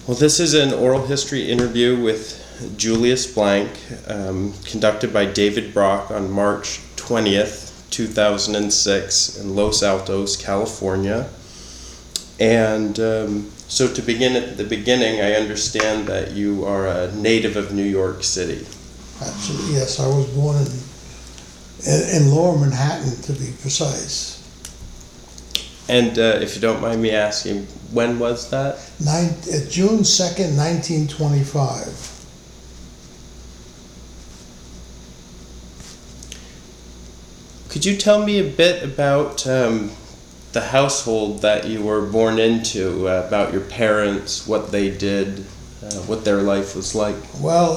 Well, this is an oral history interview with Julius Blank, conducted by David Brock on March 20th, 2006 in Los Altos, California. And so to begin at the beginning, I understand that you are a native of New York City. Absolutely, yes. I was born in Lower Manhattan, to be precise. And if you don't mind me asking, when was that? June 2nd, 1925. Could you tell me a bit about the household that you were born into, about your parents, what they did, what their life was like? Well,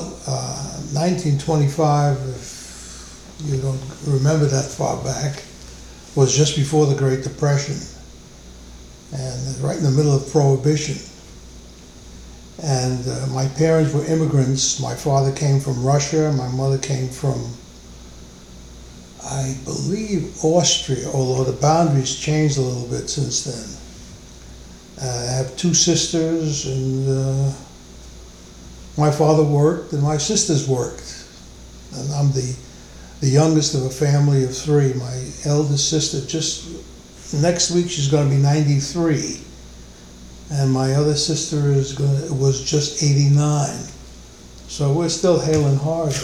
1925, if you don't remember that far back, was just before the Great Depression, and right in the middle of Prohibition. And my parents were immigrants. My father came from Russia, my mother came from, I believe, Austria, although the boundaries changed a little bit since then. I have two sisters, and my father worked and my sisters worked. And I'm the youngest of a family of three. My eldest sister, just next week she's going to be 93. And my other sister was just 89. So we're still hailing hard.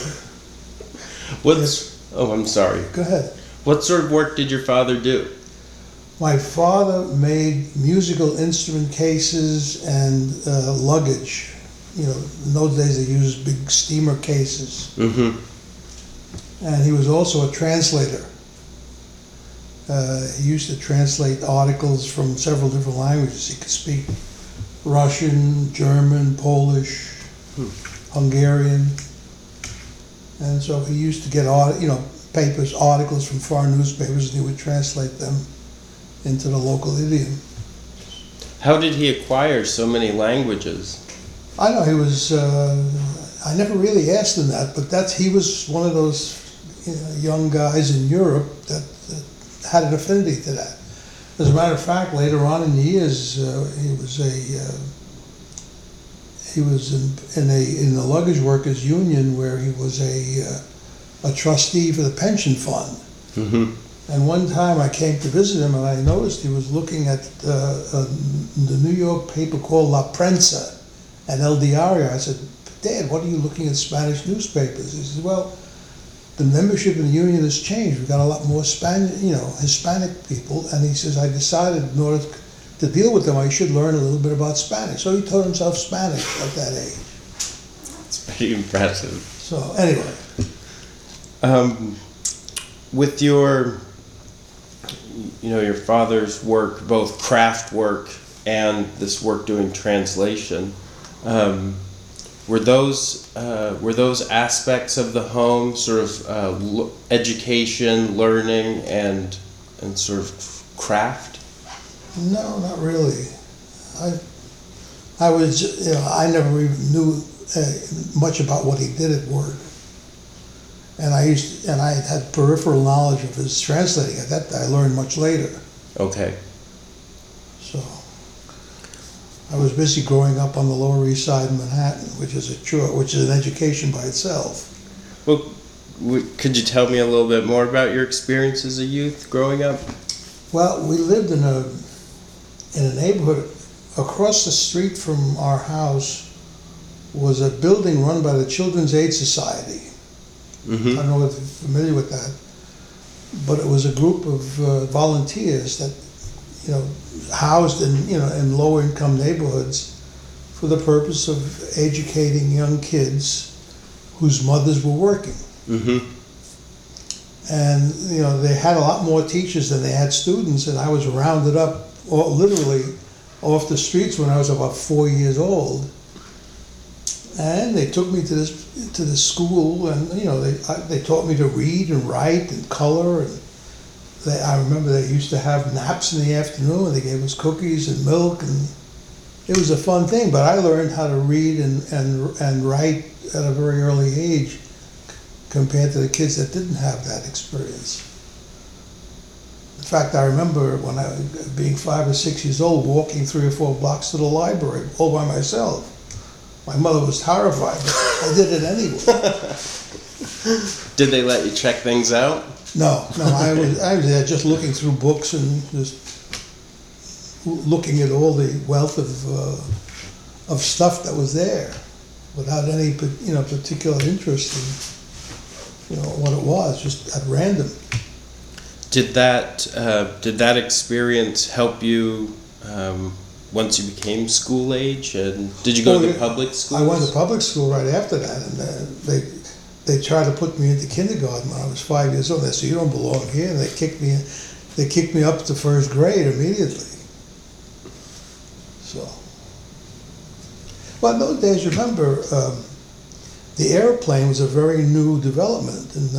Oh, I'm sorry. Go ahead. What sort of work did your father do? My father made musical instrument cases and luggage. You know, in those days they used big steamer cases. Mm-hmm. And he was also a translator. He used to translate articles from several different languages. He could speak Russian, German, Polish, Hungarian. And so he used to get articles from foreign newspapers, and he would translate them into the local idiom. How did he acquire so many languages? I know he was. I never really asked him that, but he was one of those young guys in Europe that had an affinity to that. As a matter of fact, later on in the years, he was in the luggage workers union, where he was a trustee for the pension fund. Mm-hmm. And one time I came to visit him, and I noticed he was looking at the New York paper called La Prensa and El Diario. I said, "Dad, what are you looking at Spanish newspapers?" He said, "Well, the membership in the union has changed. We've got a lot more Hispanic people." And he says, "I decided in order to deal with them, I should learn a little bit about Spanish." So he taught himself Spanish at that age. It's pretty impressive. So anyway. With your father's work, both craft work and this work doing translation, were those aspects of the home sort of education, learning, and sort of craft? No, not really. I never even knew much about what he did at work, and I had peripheral knowledge of his translating. That I learned much later. Okay. So I was busy growing up on the Lower East Side in Manhattan, which is an education by itself. Well, could you tell me a little bit more about your experience as a youth growing up? Well, we lived in a neighborhood across the street from our house was a building run by the Children's Aid Society. Mm-hmm. I don't know if you're familiar with that, but it was a group of volunteers that housed in lower income neighborhoods for the purpose of educating young kids whose mothers were working. Mm-hmm. And they had a lot more teachers than they had students, and I was rounded up literally off the streets when I was about 4 years old. And they took me to this school, and they taught me to read and write and color. And I remember they used to have naps in the afternoon, and they gave us cookies and milk, and it was a fun thing. But I learned how to read and write at a very early age, compared to the kids that didn't have that experience. fact, I remember when I, being 5 or 6 years old, walking 3 or 4 blocks to the library all by myself. My mother was horrified, but I did it anyway. Did they let you check things out? No, I was there just looking through books and just looking at all the wealth of stuff that was there, without any particular interest in what it was, just at random. Did that experience help you once you became school age? And did you go to the public schools? I went to public school right after that, and they tried to put me into kindergarten when I was 5 years old. They said, "You don't belong here," and they kicked me up to first grade immediately. So, well, in those days, remember, the airplane was a very new development in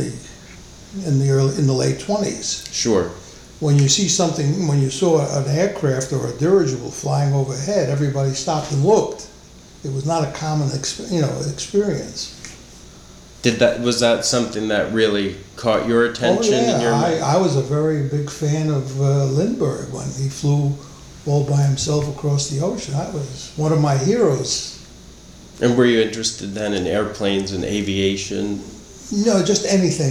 the late 20s. Sure. When you saw an aircraft or a dirigible flying overhead, everybody stopped and looked. It was not a common experience. Was that something that really caught your attention? Oh, yeah. In your mind? I was a very big fan of Lindbergh when he flew all by himself across the ocean. That was one of my heroes. And were you interested then in airplanes and aviation? No, just anything.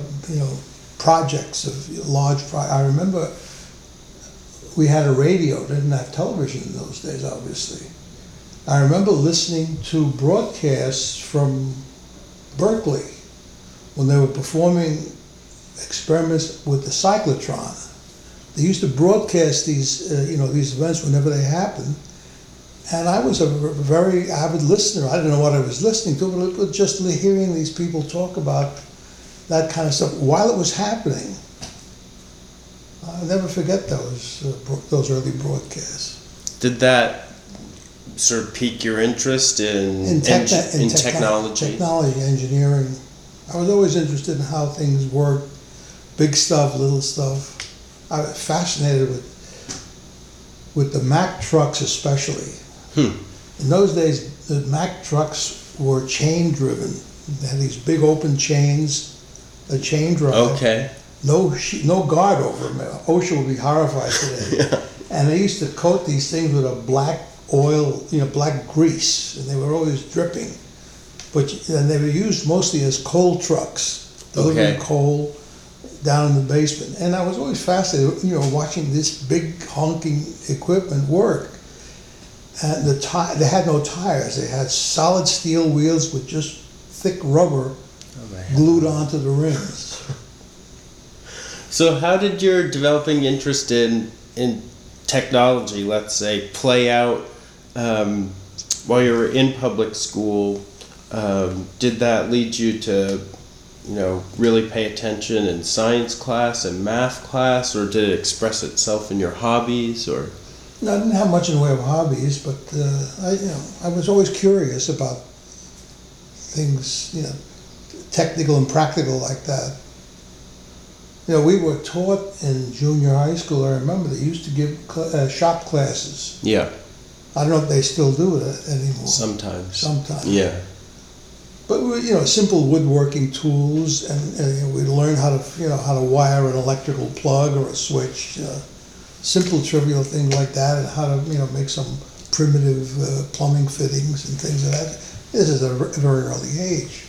Projects of I remember we had a radio. Didn't have television in those days, obviously. I remember listening to broadcasts from Berkeley when they were performing experiments with the cyclotron. They used to broadcast these events whenever they happened, and I was a very avid listener. I didn't know what I was listening to, but it was just hearing these people talk about that kind of stuff while it was happening. I'll never forget those early broadcasts. Did that sort of pique your interest in technology? Technology, engineering. I was always interested in how things worked, big stuff, little stuff. I was fascinated with the Mack trucks especially. In those days, the Mack trucks were chain driven. They had these big open chains, a chain drive. Okay. No guard over them. OSHA would be horrified today. Yeah. And they used to coat these things with a black oil, black grease, and they were always dripping. And they were used mostly as coal trucks, delivering coal down in the basement. And I was always fascinated, watching this big honking equipment work. And they had no tires. They had solid steel wheels with just thick rubber glued onto the rims. So how did your developing interest in technology, let's say, play out while you were in public school? Did that lead you to, really pay attention in science class and math class, or did it express itself in your hobbies, or? No, I didn't have much in the way of hobbies, but I was always curious about things, technical and practical like that. We were taught in junior high school. I remember they used to give shop classes. Yeah. I don't know if they still do that anymore. Sometimes. Yeah. But simple woodworking tools, and we learned how to wire an electrical plug or a switch. Simple, trivial things like that, and how to make some primitive plumbing fittings and things like that. This is a very early age.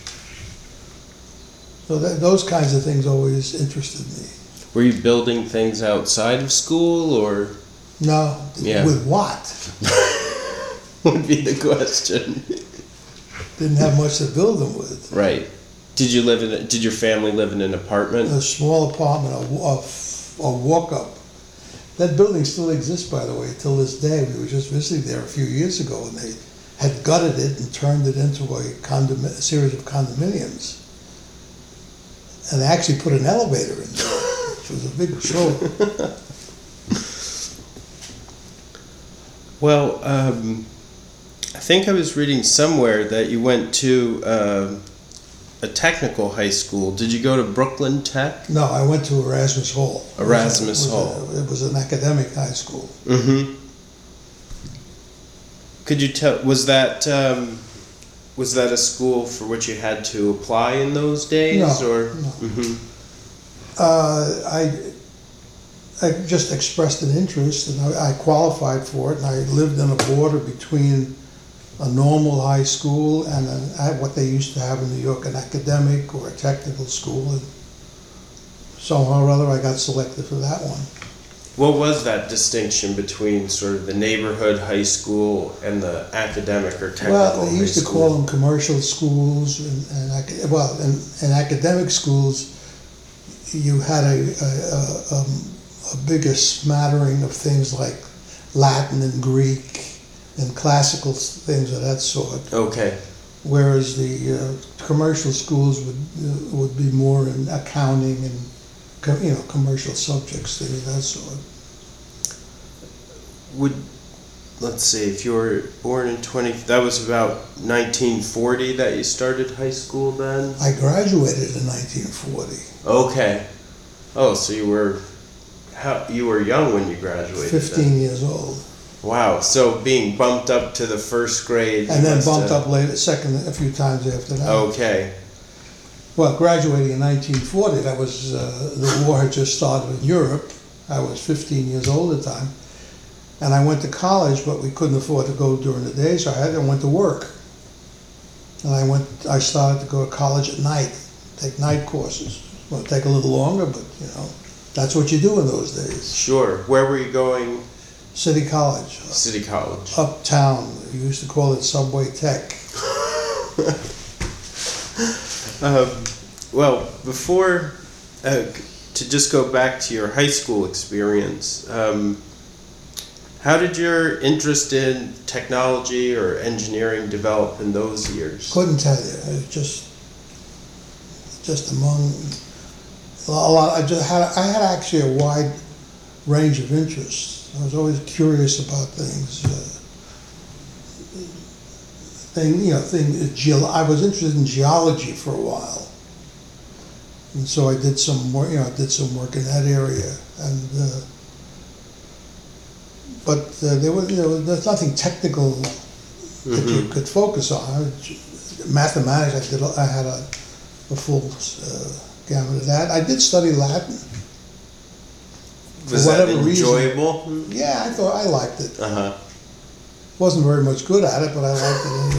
So those kinds of things always interested me. Were you building things outside of school, or? No. Yeah. With what? Would be the question. Didn't have much to build them with. Right. Did your family live in an apartment? A small apartment, a walk-up. That building still exists, by the way, till this day. We were just visiting there a few years ago, and they had gutted it and turned it into a series of condominiums. And they actually put an elevator in there, which was a big show. Well, I think I was reading somewhere that you went to a technical high school. Did you go to Brooklyn Tech? No, I went to Erasmus Hall. Erasmus Hall. It was an academic high school. Mm-hmm. Could you tell, was that a school for which you had to apply in those days? No, or? No. Mm-hmm. I just expressed an interest, and I qualified for it, and I lived on a border between a normal high school and what they used to have in New York, an academic or a technical school, and somehow or other I got selected for that one. What was that distinction between sort of the neighborhood high school and the academic or technical Well, they high used to school? call them commercial schools, in academic schools, you had a bigger smattering of things like Latin and Greek and classical things of that sort. Okay. Whereas the commercial schools would be more in accounting and commercial subjects, things of that sort. Let's see, if you were born in that was about 1940 that you started high school then? I graduated in 1940. Okay. Oh, so you were young when you graduated 15 then. years old. Wow, so being bumped up to the first grade. And then must bumped have- up later, second, a few times after that. Okay. Well, graduating in 1940, that was, the war had just started in Europe. I was 15 years old at the time. And I went to college, but we couldn't afford to go during the day, so I went to work. And I started to go to college at night, take night courses. Well, it'd take a little longer, but that's what you do in those days. Sure. Where were you going? City College, City College. uptown. We used to call it Subway Tech. Well, before, to just go back to your high school experience, how did your interest in technology or engineering develop in those years? Couldn't tell you. It was just among a lot. I had actually a wide range of interests. I was always curious about things. I was interested in geology for a while, and so I did some work. I did some work in that area, and but there's nothing technical that you could focus on. Mathematics, I had a full gamut of that. I did study Latin. Was that enjoyable? Yeah, I thought I liked it. Uh-huh. Wasn't very much good at it, but I liked it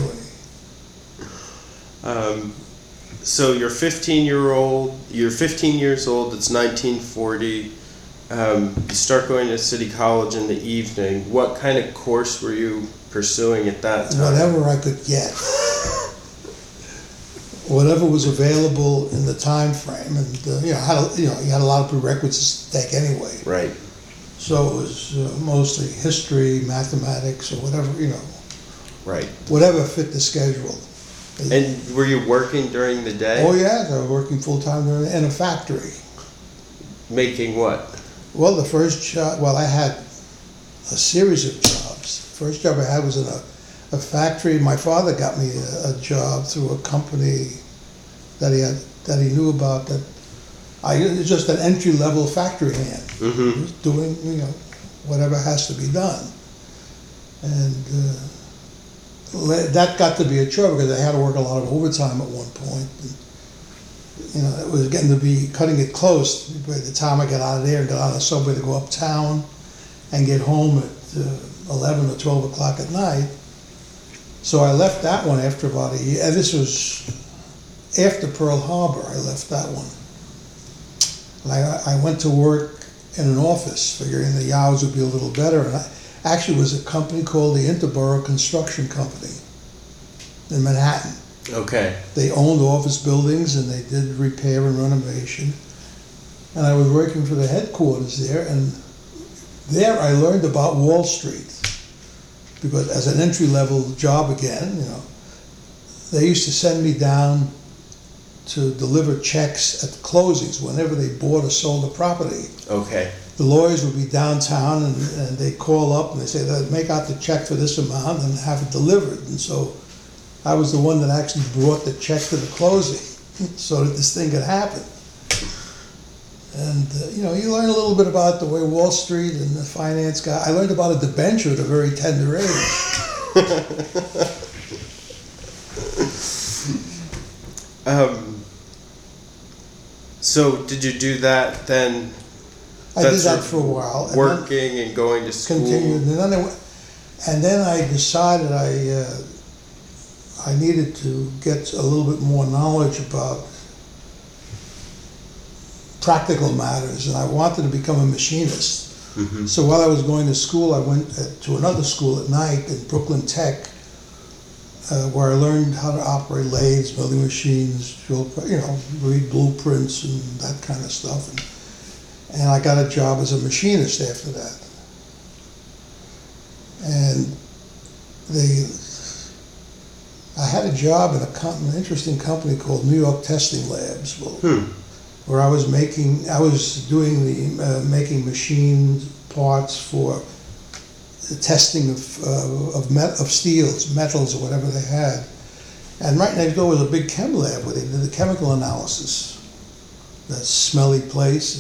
anyway. So you're 15 years old, it's 1940, you start going to City College in the evening. What kind of course were you pursuing at that time? Whatever I could get. Whatever was available in the time frame, and you had a lot of prerequisites to take anyway. Right. So it was mostly history, mathematics, or whatever Right. whatever fit the schedule. And were you working during the day? Oh yeah, I was working full time in a factory. Making what? Well, the first job, I had a series of jobs. The first job I had was in a factory. My father got me a job through a company that he knew about. It was just an entry level factory hand, Mm-hmm. doing whatever has to be done, and that got to be a chore because I had to work a lot of overtime at one point. And, it was getting to be cutting it close. By the time I got out of there and got on the subway to go uptown and get home at 11 or 12 o'clock at night. So I left that one after about a year. And this was after Pearl Harbor. I left that one. And I went to work in an office, figuring the hours would be a little better. And actually, it was a company called the Interborough Construction Company in Manhattan. Okay. They owned office buildings and they did repair and renovation. And I was working for the headquarters there, and there I learned about Wall Street. Because as an entry-level job again, they used to send me down to deliver checks at the closings whenever they bought or sold a property. Okay. The lawyers would be downtown and they'd call up and they'd say, make out the check for this amount and have it delivered. And so I was the one that actually brought the check to the closing so that this thing could happen. And, you learn a little bit about the way Wall Street and the finance guy. I learned about a debenture at a very tender age. So did you do that then I did That's that for a while. And working and going to school. continued, and then I decided I needed to get a little bit more knowledge about practical matters, and I wanted to become a machinist. Mhm. So while I was going to school, I went to another school at night in Brooklyn Tech, where I learned how to operate lathes, milling machines, read blueprints and that kind of stuff. And I got a job as a machinist after that. And I had a job in an interesting company called New York Testing Labs, where I was making machine parts for the testing of steels, metals, or whatever they had. And right next door was a big chem lab where they did the chemical analysis. That smelly place.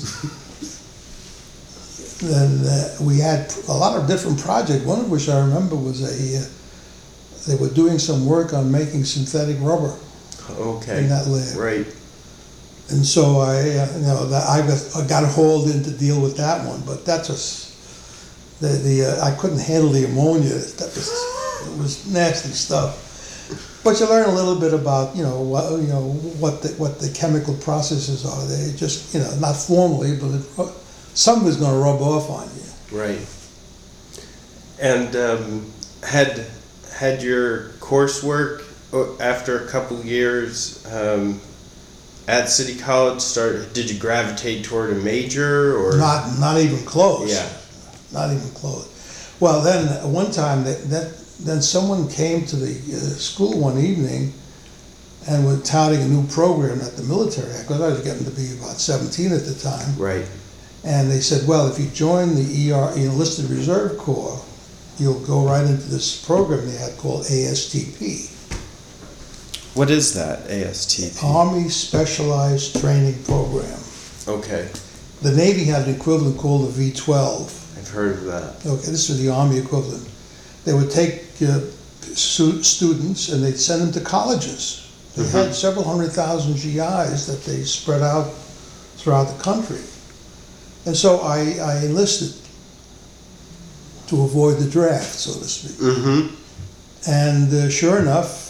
Then we had a lot of different projects, one of which I remember was they were doing some work on making synthetic rubber in that lab. Right. And so I got hauled in to deal with that one, but that just, I couldn't handle the ammonia. It was nasty stuff. But you learn a little bit about, what the chemical processes are. They just, not formally, but something's going to rub off on you. Right. And had your coursework after a couple years at City College did you gravitate toward a major or Not even close. Yeah. Not even close. Well, then one time then someone came to the school one evening and was touting a new program that the military had, because I was getting to be about 17 at the time. Right. And they said, well, if you join the Enlisted Reserve Corps, you'll go right into this program they had called ASTP. What is that, ASTP? Army Specialized Training Program. Okay. The Navy had an equivalent called the V-12. I've heard of that. Okay, this is the Army equivalent. They would take students and they'd send them to colleges. They had several 100,000 GIs that they spread out throughout the country. And so I enlisted to avoid the draft, so to speak. Mm-hmm. And sure enough,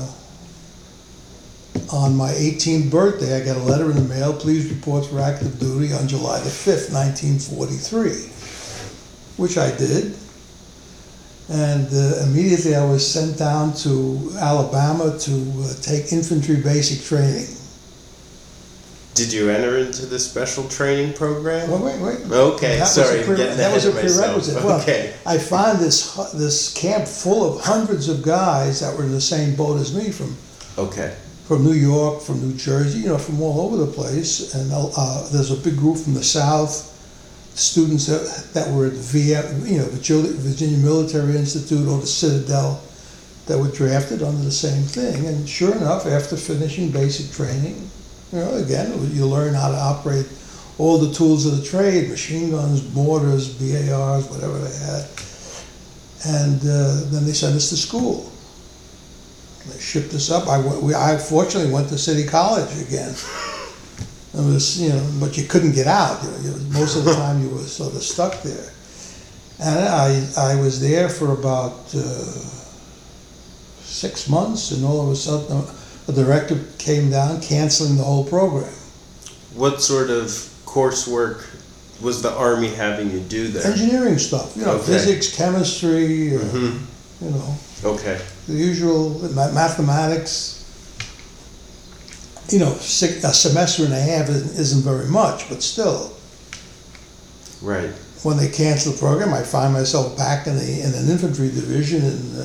on my 18th birthday, I got a letter in the mail, please report for active duty on July the 5th, 1943, which I did. And immediately I was sent down to Alabama to take infantry basic training. Did you enter into the special training program? Well, wait. Okay, That sorry, that was a prerequisite. Well, Okay. I found this camp full of hundreds of guys that were in the same boat as me from New York, from New Jersey, from all over the place. And there's a big group from the South, students that were at the Virginia Military Institute or the Citadel that were drafted under the same thing. And sure enough, after finishing basic training, again, you learn how to operate all the tools of the trade, machine guns, mortars, BARs, whatever they had. And then they sent us to school. They shipped us up. I fortunately went to City College again. It was, but you couldn't get out. Most of the time you were sort of stuck there. And I was there for about 6 months, and all of a sudden the director came down canceling the whole program. What sort of coursework was the Army having you do there? Engineering stuff, physics, chemistry, Okay. the usual mathematics. A semester and a half isn't very much, but still. Right. When they canceled the program, I find myself back in an infantry division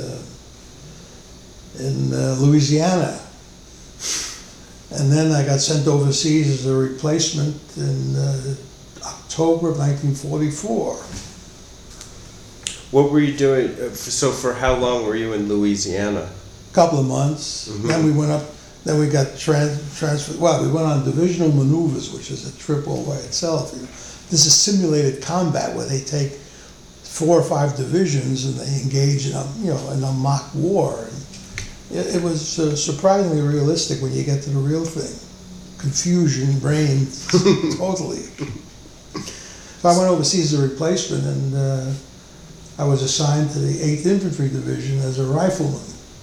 in Louisiana. And then I got sent overseas as a replacement in October of 1944. What were you doing? So for how long were you in Louisiana? A couple of months. Then we went up. Then we got transferred. Well, we went on divisional maneuvers, which is a trip all by itself. This is simulated combat where they take 4 or 5 divisions and they engage in a mock war. And it was surprisingly realistic when you get to the real thing. Confusion, brain, totally. So I went overseas as a replacement, and I was assigned to the 8th Infantry Division as a rifleman.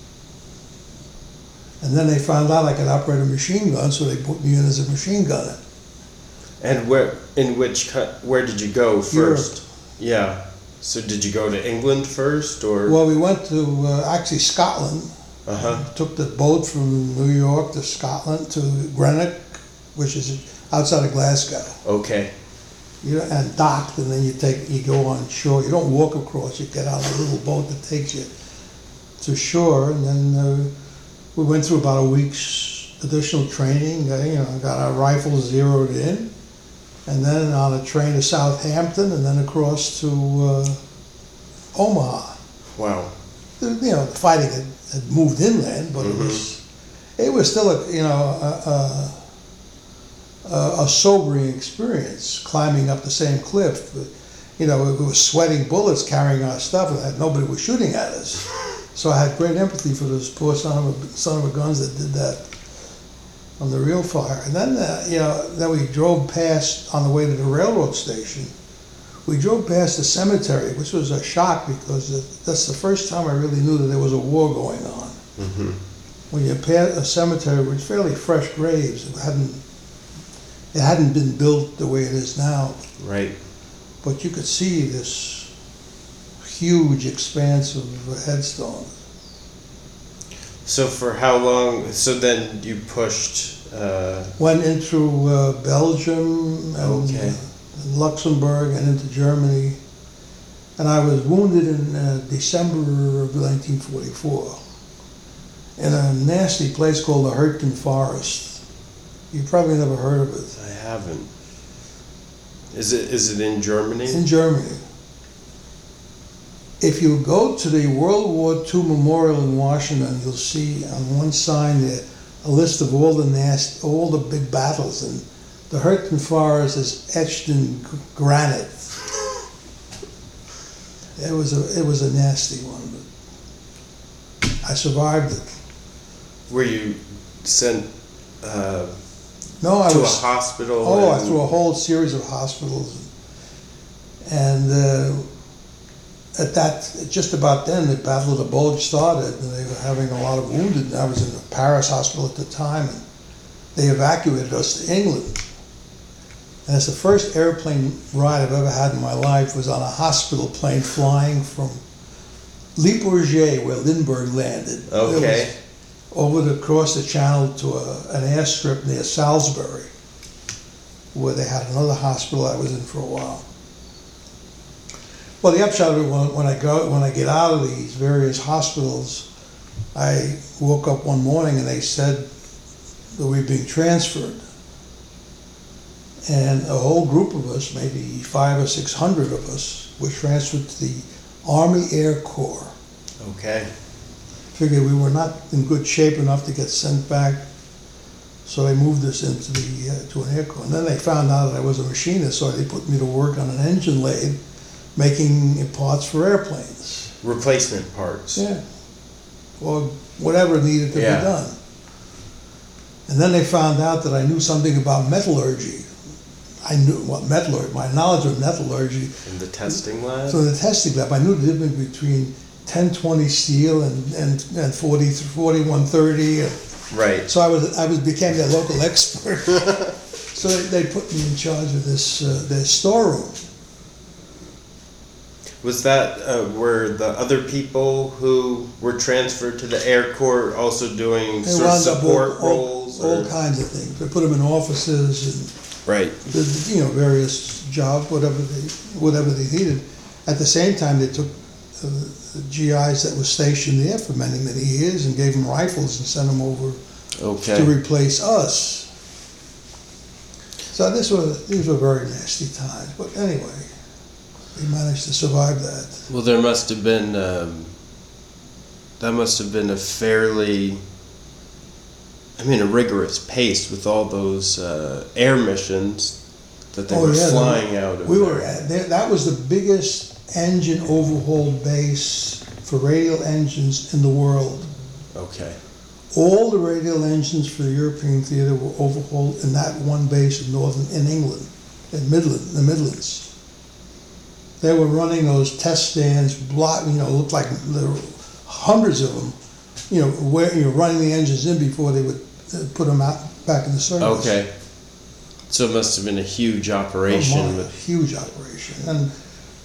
And then they found out I could operate a machine gun, so they put me in as a machine gunner. And where did you go first? Yeah. So did you go to England first, or? Well, we went to actually Scotland. Uh-huh. Took the boat from New York to Scotland to Greenock, which is outside of Glasgow. Okay. And docked, and then you go on shore. You don't walk across. You get on a little boat that takes you to shore, and then we went through about a week's additional training. Got our rifles zeroed in, and then on a train to Southampton, and then across to Omaha. Wow. The fighting had moved inland, but Mm-hmm. it was still a sobering experience climbing up the same cliff. It was sweating bullets carrying our stuff, and nobody was shooting at us. So I had great empathy for those poor son of a guns that did that on the real fire. And then then we drove past on the way to the railroad station. We drove past the cemetery, which was a shock because that's the first time I really knew that there was a war going on. Mm-hmm. When you pass a cemetery with fairly fresh graves, it hadn't been built the way it is now. Right. But you could see this huge expanse of headstones. So for how long? So then you pushed. Went in through Belgium and Okay. Luxembourg and into Germany. And I was wounded in December of 1944 in a nasty place called the Hurtgen Forest. You probably never heard of it. I haven't. Is it in Germany? In Germany. If you go to the World War II Memorial in Washington, you'll see on one sign there a list of all the big battles, and the Hurtgen Forest is etched in granite. It was a nasty one, but I survived it. Were you sent No, I to was. a hospital? Oh, through a whole series of hospitals, and just about then, the Battle of the Bulge started, and they were having a lot of wounded. And I was in the Paris hospital at the time, and they evacuated us to England. And it's the first airplane ride I've ever had in my life was on a hospital plane flying from Le Bourget, where Lindbergh landed. Okay. It was across the channel to an airstrip near Salisbury, where they had another hospital I was in for a while. Well, the upshot of it, when I get out of these various hospitals, I woke up one morning and they said that we were being transferred. And a whole group of us, maybe 500 or 600 of us, were transferred to the Army Air Corps. Okay. Figured we were not in good shape enough to get sent back, so they moved us into to an Air Corps. And then they found out that I was a machinist, so they put me to work on an engine lathe, making parts for airplanes. Replacement parts. Yeah. Or whatever needed to be done. And then they found out that I knew something about metallurgy. I knew what metallurgy, my knowledge of metallurgy. In the testing lab? So in the testing lab, I knew the difference between 1020 steel and 4130. Right. So I became their local expert. So they put me in charge of their storeroom. Was that were the other people who were transferred to the Air Corps also doing They sort of wound up support all roles? Or? kinds of things. They put them in offices Right. and various jobs, whatever they needed. At the same time, they took the GIs that were stationed there for many, many years and gave them rifles and sent them over Okay. to replace us. So these were very nasty times. But anyway, we managed to survive that. Well, there must have been that must have been a fairly, a rigorous pace with all those air missions that they were flying out of. That was the biggest engine overhaul base for radial engines in the world. Okay. All the radial engines for the European theater were overhauled in that one base in England, the Midlands. they were running those test stands, looked like there were hundreds of them, where you're running the engines in before they would put them out back in the service. Okay. So it must have been a huge operation. Oh my, huge operation. And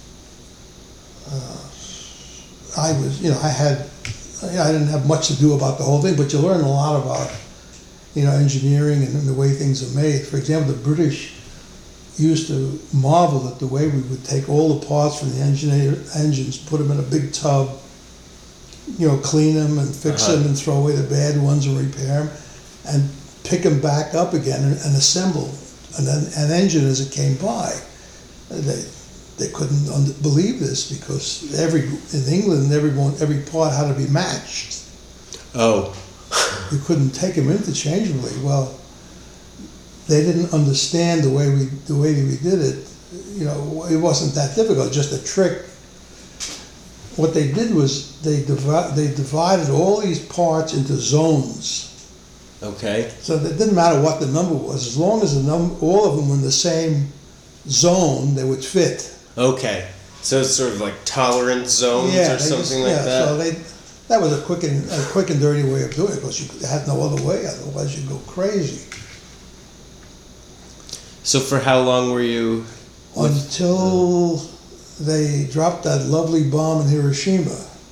I didn't have much to do about the whole thing, but you learn a lot about, engineering and the way things are made. For example, the British used to marvel at the way we would take all the parts from the engines, put them in a big tub, clean them and fix them and throw away the bad ones and repair them, and pick them back up again and assemble an engine as it came by. They couldn't believe this because in England every part had to be matched. Oh. You couldn't take them interchangeably. Well, they didn't understand the way we did it. It wasn't that difficult, just a trick. What they did was they divided all these parts into zones. Okay. So it didn't matter what the number was, as long as all of them were in the same zone, they would fit. Okay. So it's sort of like tolerance zones or something like that? So that was a quick and dirty way of doing it, because you had no other way, otherwise you'd go crazy. So for how long were you? Until they dropped that lovely bomb in Hiroshima.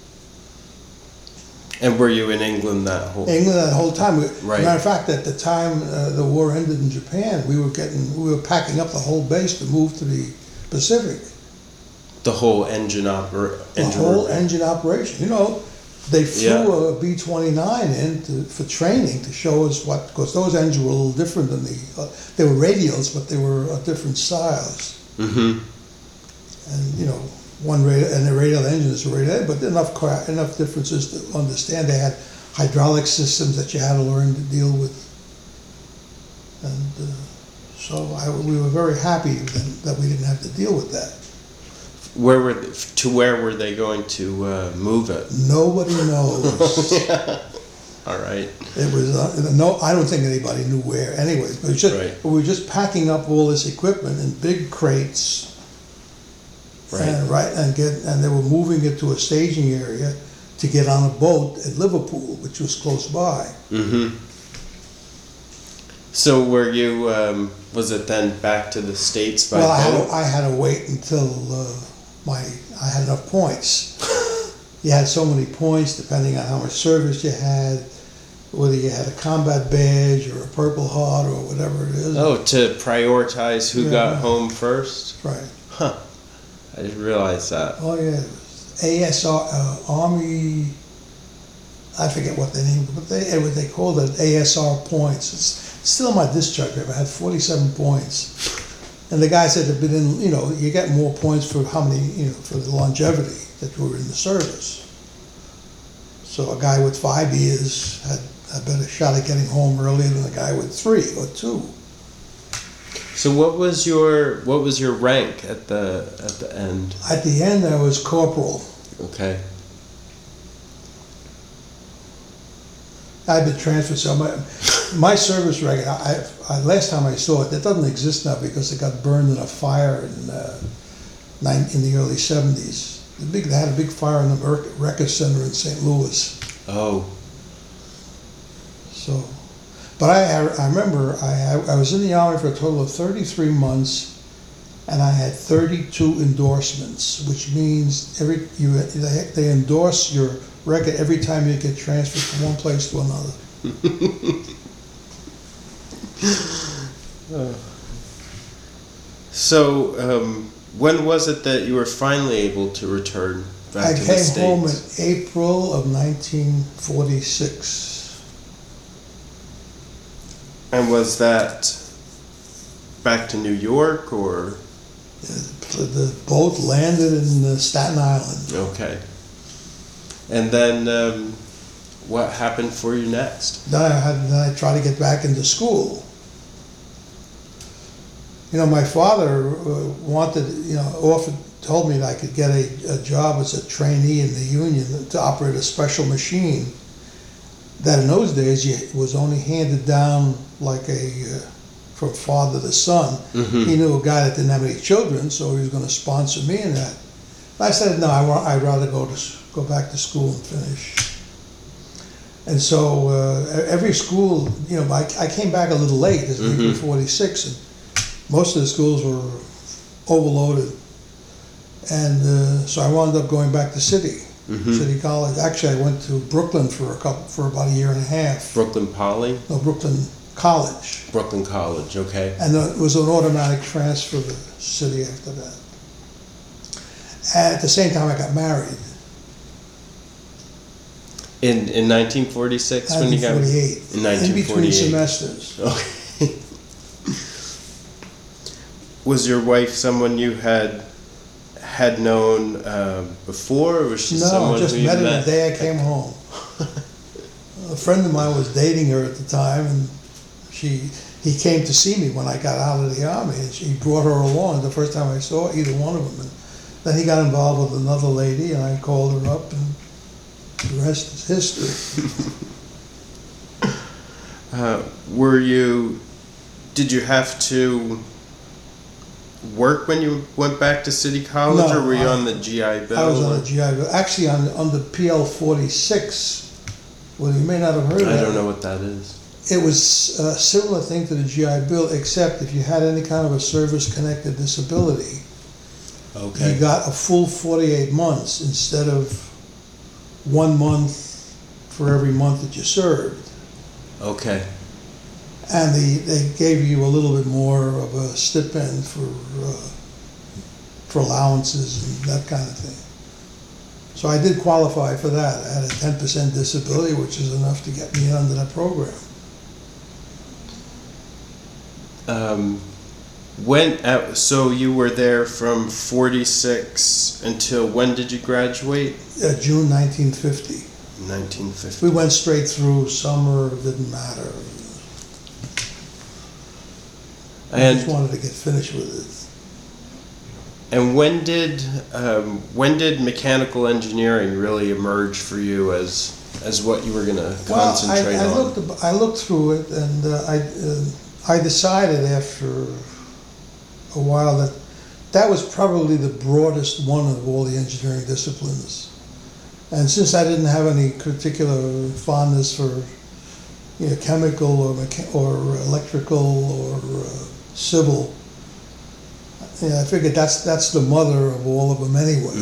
And were you in England that whole time? Right. Matter of fact, at the time the war ended in Japan, we were packing up the whole base to move to the Pacific. The whole engine operation. They flew a B-29 in for training to show us because those engines were a little different than they were radials, but they were different styles. Mm-hmm. And one radial, and the radial engine is a radial, but enough differences to understand. They had hydraulic systems that you had to learn to deal with, and we were very happy that we didn't have to deal with that. Where were they going to move it? Nobody knows. All right. It was I don't think anybody knew where. Anyways, but we were just packing up all this equipment in big crates. Right. And they were moving it to a staging area to get on a boat at Liverpool, which was close by. Mm-hmm. So were you? Was it then back to the States by boat? I had to wait until I had enough points. You had so many points depending on how much service you had, whether you had a combat badge or a Purple Heart or whatever it is. Oh, to prioritize who got home first? Right. Huh. I didn't realize that. Oh yeah, ASR Army. I forget what they named it, but they called it ASR points. It's still on my discharge paper. I had 47 points, and the guy said, you get more points for how many, for the longevity that you were in the service. So a guy with 5 years had a better shot at getting home earlier than a guy with 3 or 2. So what was your rank at the end? At the end, I was corporal. Okay. I've been transferred, so my service record, last time I saw it, that doesn't exist now because it got burned in a fire in the early 70s. They had a big fire in the Record Center in St. Louis. Oh. So, but I remember I was in the Army for a total of 33 months, and I had 32 endorsements, which means they endorse your record every time you get transferred from one place to another. So, when was it that you were finally able to return back to the States? I came home in April of 1946. And was that back to New York, or? The boat landed in Staten Island. Okay. And then what happened for you next? Then I tried to get back into school. My father told me that I could get a job as a trainee in the union to operate a special machine that in those days was only handed down like a from father to son. He knew a guy that didn't have any children, so he was going to sponsor me in that. I said, no, I'd rather go back to school and finish. And so every school, you know, I came back a little late, as 1946, and most of the schools were overloaded. And so I wound up going back to City College. Actually, I went to Brooklyn for about a year and a half. Brooklyn Poly? No, Brooklyn College. Brooklyn College, okay. And it was an automatic transfer to City after that. And at the same time, I got married. In 1946? When you got 1948. In 1948. In between semesters. Okay. Was your wife someone you had known before, or was she someone No, just who you met her the day I came home. A friend of mine was dating her at the time, and he came to see me when I got out of the army, and he brought her along the first time I saw either one of them. And then he got involved with another lady, and I called her up, and the rest is history. Did you have to work when you went back to City College, No, or were you on the GI Bill? I was on the GI Bill. Actually, on the PL 46. Well, you may not have heard of it. I don't know what that is. It was a similar thing to the GI Bill, except if you had any kind of a service-connected disability, Okay. you got a full 48 months instead of 1 month for every month that you served. Okay. And they gave you a little bit more of a stipend for allowances and that kind of thing. So I did qualify for that. I had a 10% disability, which is enough to get me under that program. So you were there from 46 until when did you graduate? June 1950. 1950. We went straight through. Summer, didn't matter. I just wanted to get finished with it. And when did mechanical engineering really emerge for you as what you were going to concentrate on? I looked through it, and I decided after a while that was probably the broadest one of all the engineering disciplines. And since I didn't have any particular fondness for chemical or electrical or civil, I figured that's the mother of all of them anyway.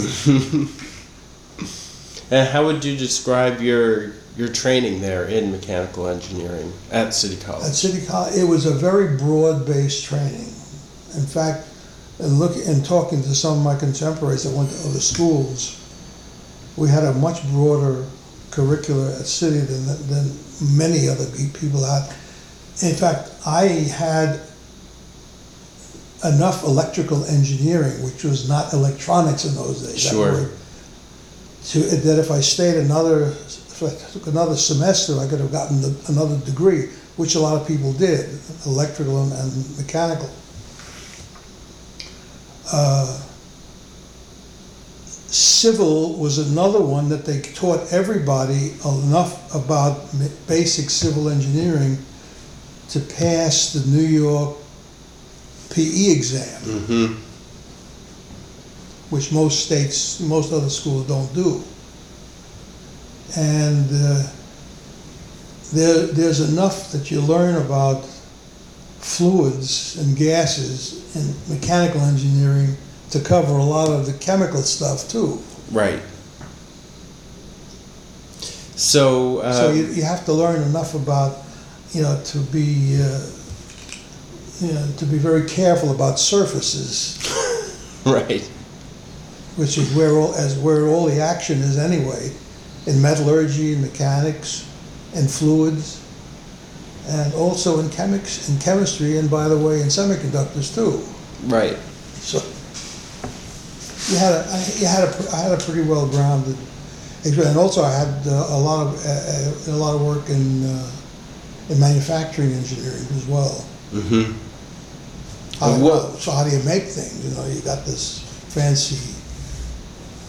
And how would you describe your training there in mechanical engineering at City College? At City College, it was a very broad-based training. In fact, in talking to some of my contemporaries that went to other schools, we had a much broader curricula at City than many other people had. In fact, I had enough electrical engineering, which was not electronics in those days. Sure. That if I stayed if I took another semester, I could have gotten another degree, which a lot of people did, electrical and mechanical. Civil was another one that they taught everybody enough about basic civil engineering to pass the New York PE exam, which most other schools don't do. And there's enough that you learn about fluids and gases in mechanical engineering to cover a lot of the chemical stuff too. Right. So you have to learn enough about, to be very careful about surfaces. Right. Which is where all the action is anyway, in metallurgy, in mechanics, in fluids, and also in chemistry, and by the way, in semiconductors too. Right. So I had a pretty well grounded, and also I had a lot of work in manufacturing engineering as well. Mm-hmm. So how do you make things? You got this fancy.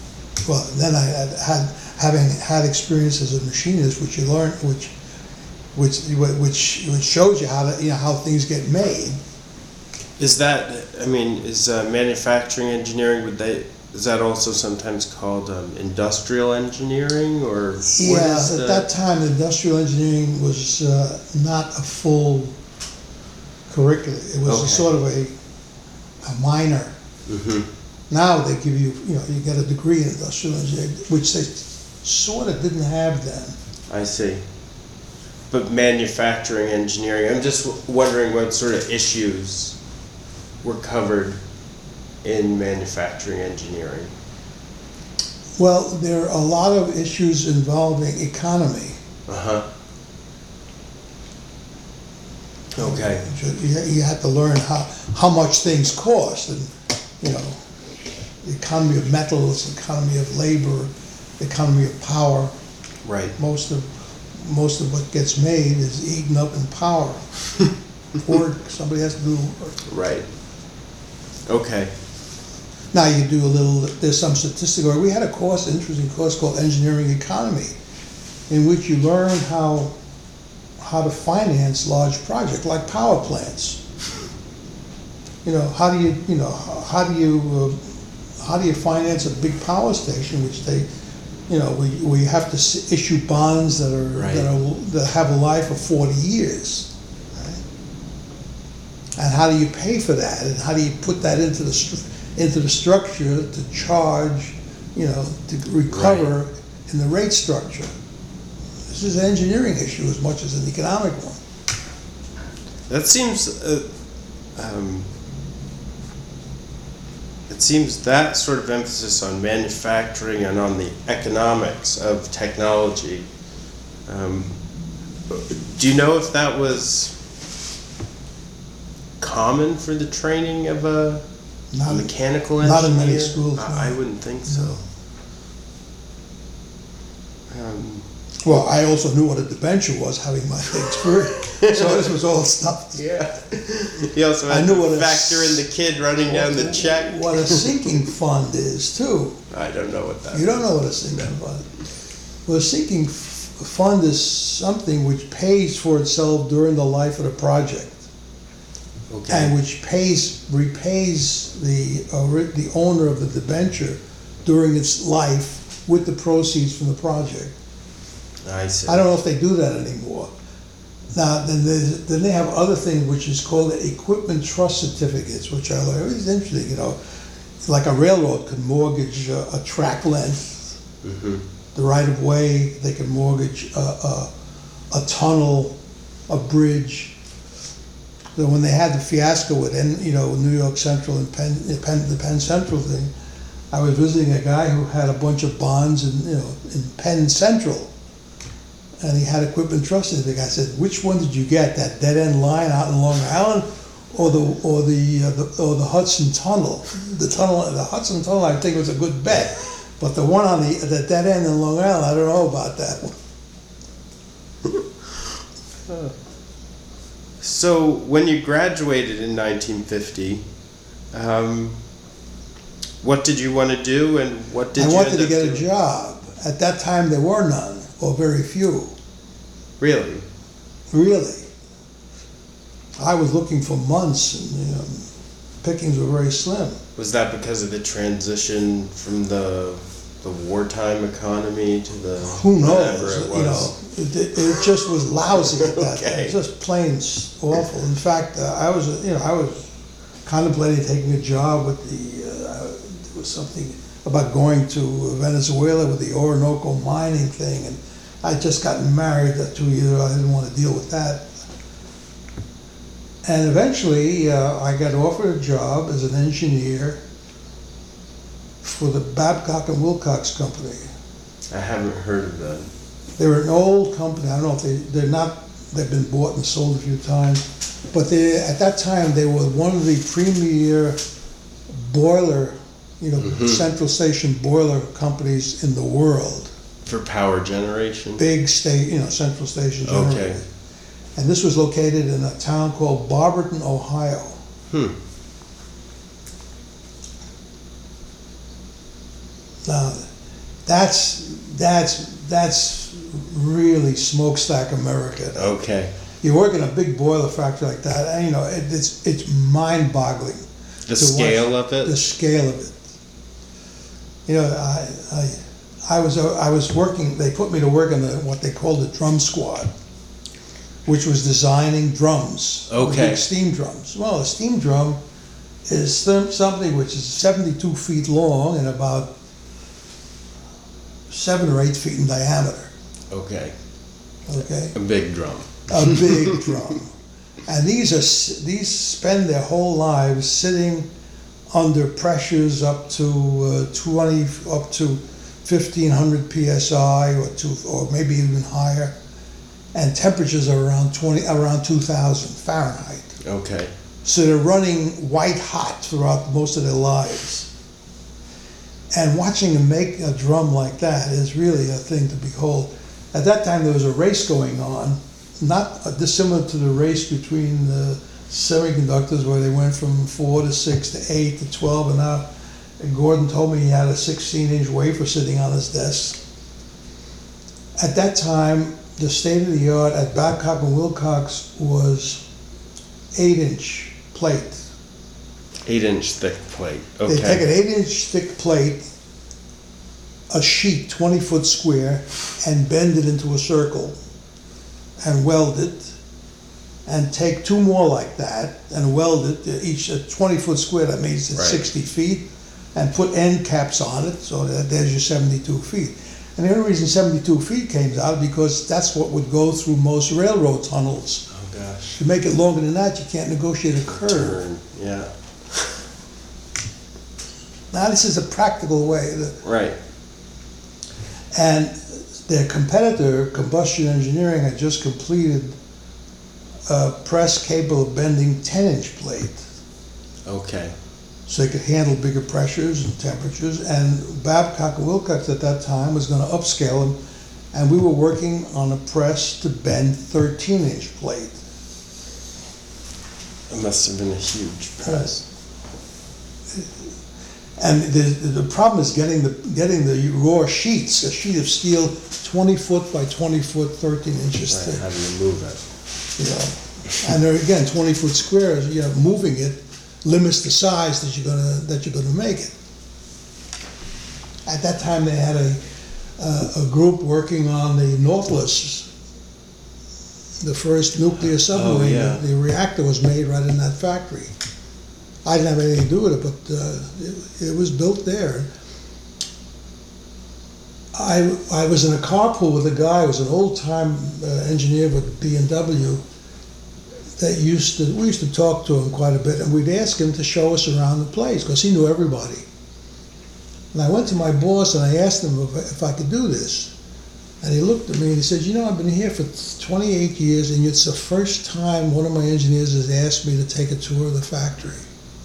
Well, then having had experience as a machinist, which you learn, which which shows you how to, how things get made. Is that, I mean, is manufacturing engineering, is that also sometimes called industrial engineering, or what Yeah, is at that time, industrial engineering was not a full curriculum. It was Okay. a sort of a minor. Mhm. Now they give you, you get a degree in industrial engineering, which they sort of didn't have then. I see. But manufacturing engineering, I'm just wondering what sort of issues were covered in manufacturing engineering. Well, there are a lot of issues involving economy. Uh-huh. Okay. You had to learn how much things cost, and the economy of metals, economy of labor, economy of power. Right. Most of what gets made is eaten up in power. Or somebody has to do the work. Right. Okay. Now you do there's some statistical, we had a course, interesting course called Engineering Economy, in which you learn how to finance large projects like power plants. How do you finance a big power station, which we have to issue bonds that that have a life of 40 years. And how do you pay for that? And how do you put that into the structure to charge, to recover in the rate structure? This is an engineering issue as much as an economic one. That seems, it seems that sort of emphasis on manufacturing and on the economics of technology. Do you know if that was common for the training of a mechanical engineer? Not in many schools. I wouldn't think so. Well, I also knew what a debenture was, having my experience. So this was all stuff. Yeah. You also had to factor in the kid running down the check. What a sinking fund is, too. I don't know what that is. You don't know what a sinking fund is. Well, a sinking fund is something which pays for itself during the life of the project. Okay. And which repays the owner of the debenture during its life with the proceeds from the project. I see. I don't know if they do that anymore. Now, then they have other things which is called equipment trust certificates, which are it's interesting. Like a railroad could mortgage a track length, the right of way. They can mortgage a tunnel, a bridge. So when they had the fiasco with New York Central and the Penn Central thing, I was visiting a guy who had a bunch of bonds in Penn Central, and he had equipment trust. And the guy said, "Which one did you get? That dead end line out in Long Island, or the Hudson Tunnel? The Hudson Tunnel, I think was a good bet, but the one on the dead end in Long Island, I don't know about that one." So when you graduated in 1950, what did you want to do, and what did you end up doing? I wanted to get a job. At that time, there were none, or very few. Really? Really. I was looking for months, and pickings were very slim. Was that because of the transition from the wartime economy to the who knows? whatever it was? It just was lousy at that time. Okay. It was just plain awful. In fact, I was contemplating taking a job with there was something about going to Venezuela with the Orinoco mining thing, and I just gotten married 2 years ago. I didn't want to deal with that. And eventually, I got offered a job as an engineer for the Babcock and Wilcox Company. I haven't heard of that. They're an old company. I don't know if they're not. They've been bought and sold a few times, but at that time they were one of the premier boiler, central station boiler companies in the world. For power generation? Big central station generator. Okay. And this was located in a town called Barberton, Ohio. Now, that's really smokestack America. Okay. You work in a big boiler factory like that, and you know, it's mind-boggling. The to scale watch of it? The scale of it. You know, I was working, they put me to work in what they called the drum squad, which was designing drums. Okay. Big steam drums. Well, a steam drum is something which is 72 feet long and about 7 or 8 feet in diameter. Okay. Okay? A big drum. A big drum. And these spend their whole lives sitting under pressures up to 1500 psi or maybe even higher, and temperatures are around 2000 Fahrenheit. Okay. So they're running white hot throughout most of their lives. And watching them make a drum like that is really a thing to behold. At that time there was a race going on, not dissimilar to the race between the semiconductors, where they went from 4 to 6 to 8 to 12, and now Gordon told me he had a 16-inch wafer sitting on his desk. At that time, the state-of-the-art at Babcock and Wilcox was 8-inch plate. 8-inch thick plate. Okay. They take an 8-inch thick plate, a sheet 20-foot square, and bend it into a circle and weld it, and take 2 more like that and weld it, each a 20-foot square, that means it's 60 feet, and put end caps on it, so that there's your 72 feet. And the only reason 72 feet came out because that's what would go through most railroad tunnels. Oh gosh. To make it longer than that, you can't negotiate a curve. Turn. Yeah. Now this is a practical way. Right. And their competitor, Combustion Engineering, had just completed a press capable of bending 10-inch plate. Okay. So they could handle bigger pressures and temperatures. And Babcock and Wilcox at that time was going to upscale them, and we were working on a press to bend 13-inch plate. It must have been a huge press. And the problem is getting the raw sheets, a sheet of steel 20 foot by 20 foot, 13 inches Right, thick. having to move it. You know, and they're again 20-foot squares. You know, moving it limits the size that you're gonna make it. At that time, they had a group working on the Nautilus, the first nuclear submarine. Oh, yeah. The reactor was made right in that factory. I didn't have anything to do with it, but it was built there. I was in a carpool with a guy who was an old-time engineer with B&W. We used to talk to him quite a bit, and we'd ask him to show us around the place because he knew everybody. And I went to my boss and I asked him if I could do this. And he looked at me and he said, "You know, I've been here for 28 years, and it's the first time one of my engineers has asked me to take a tour of the factory."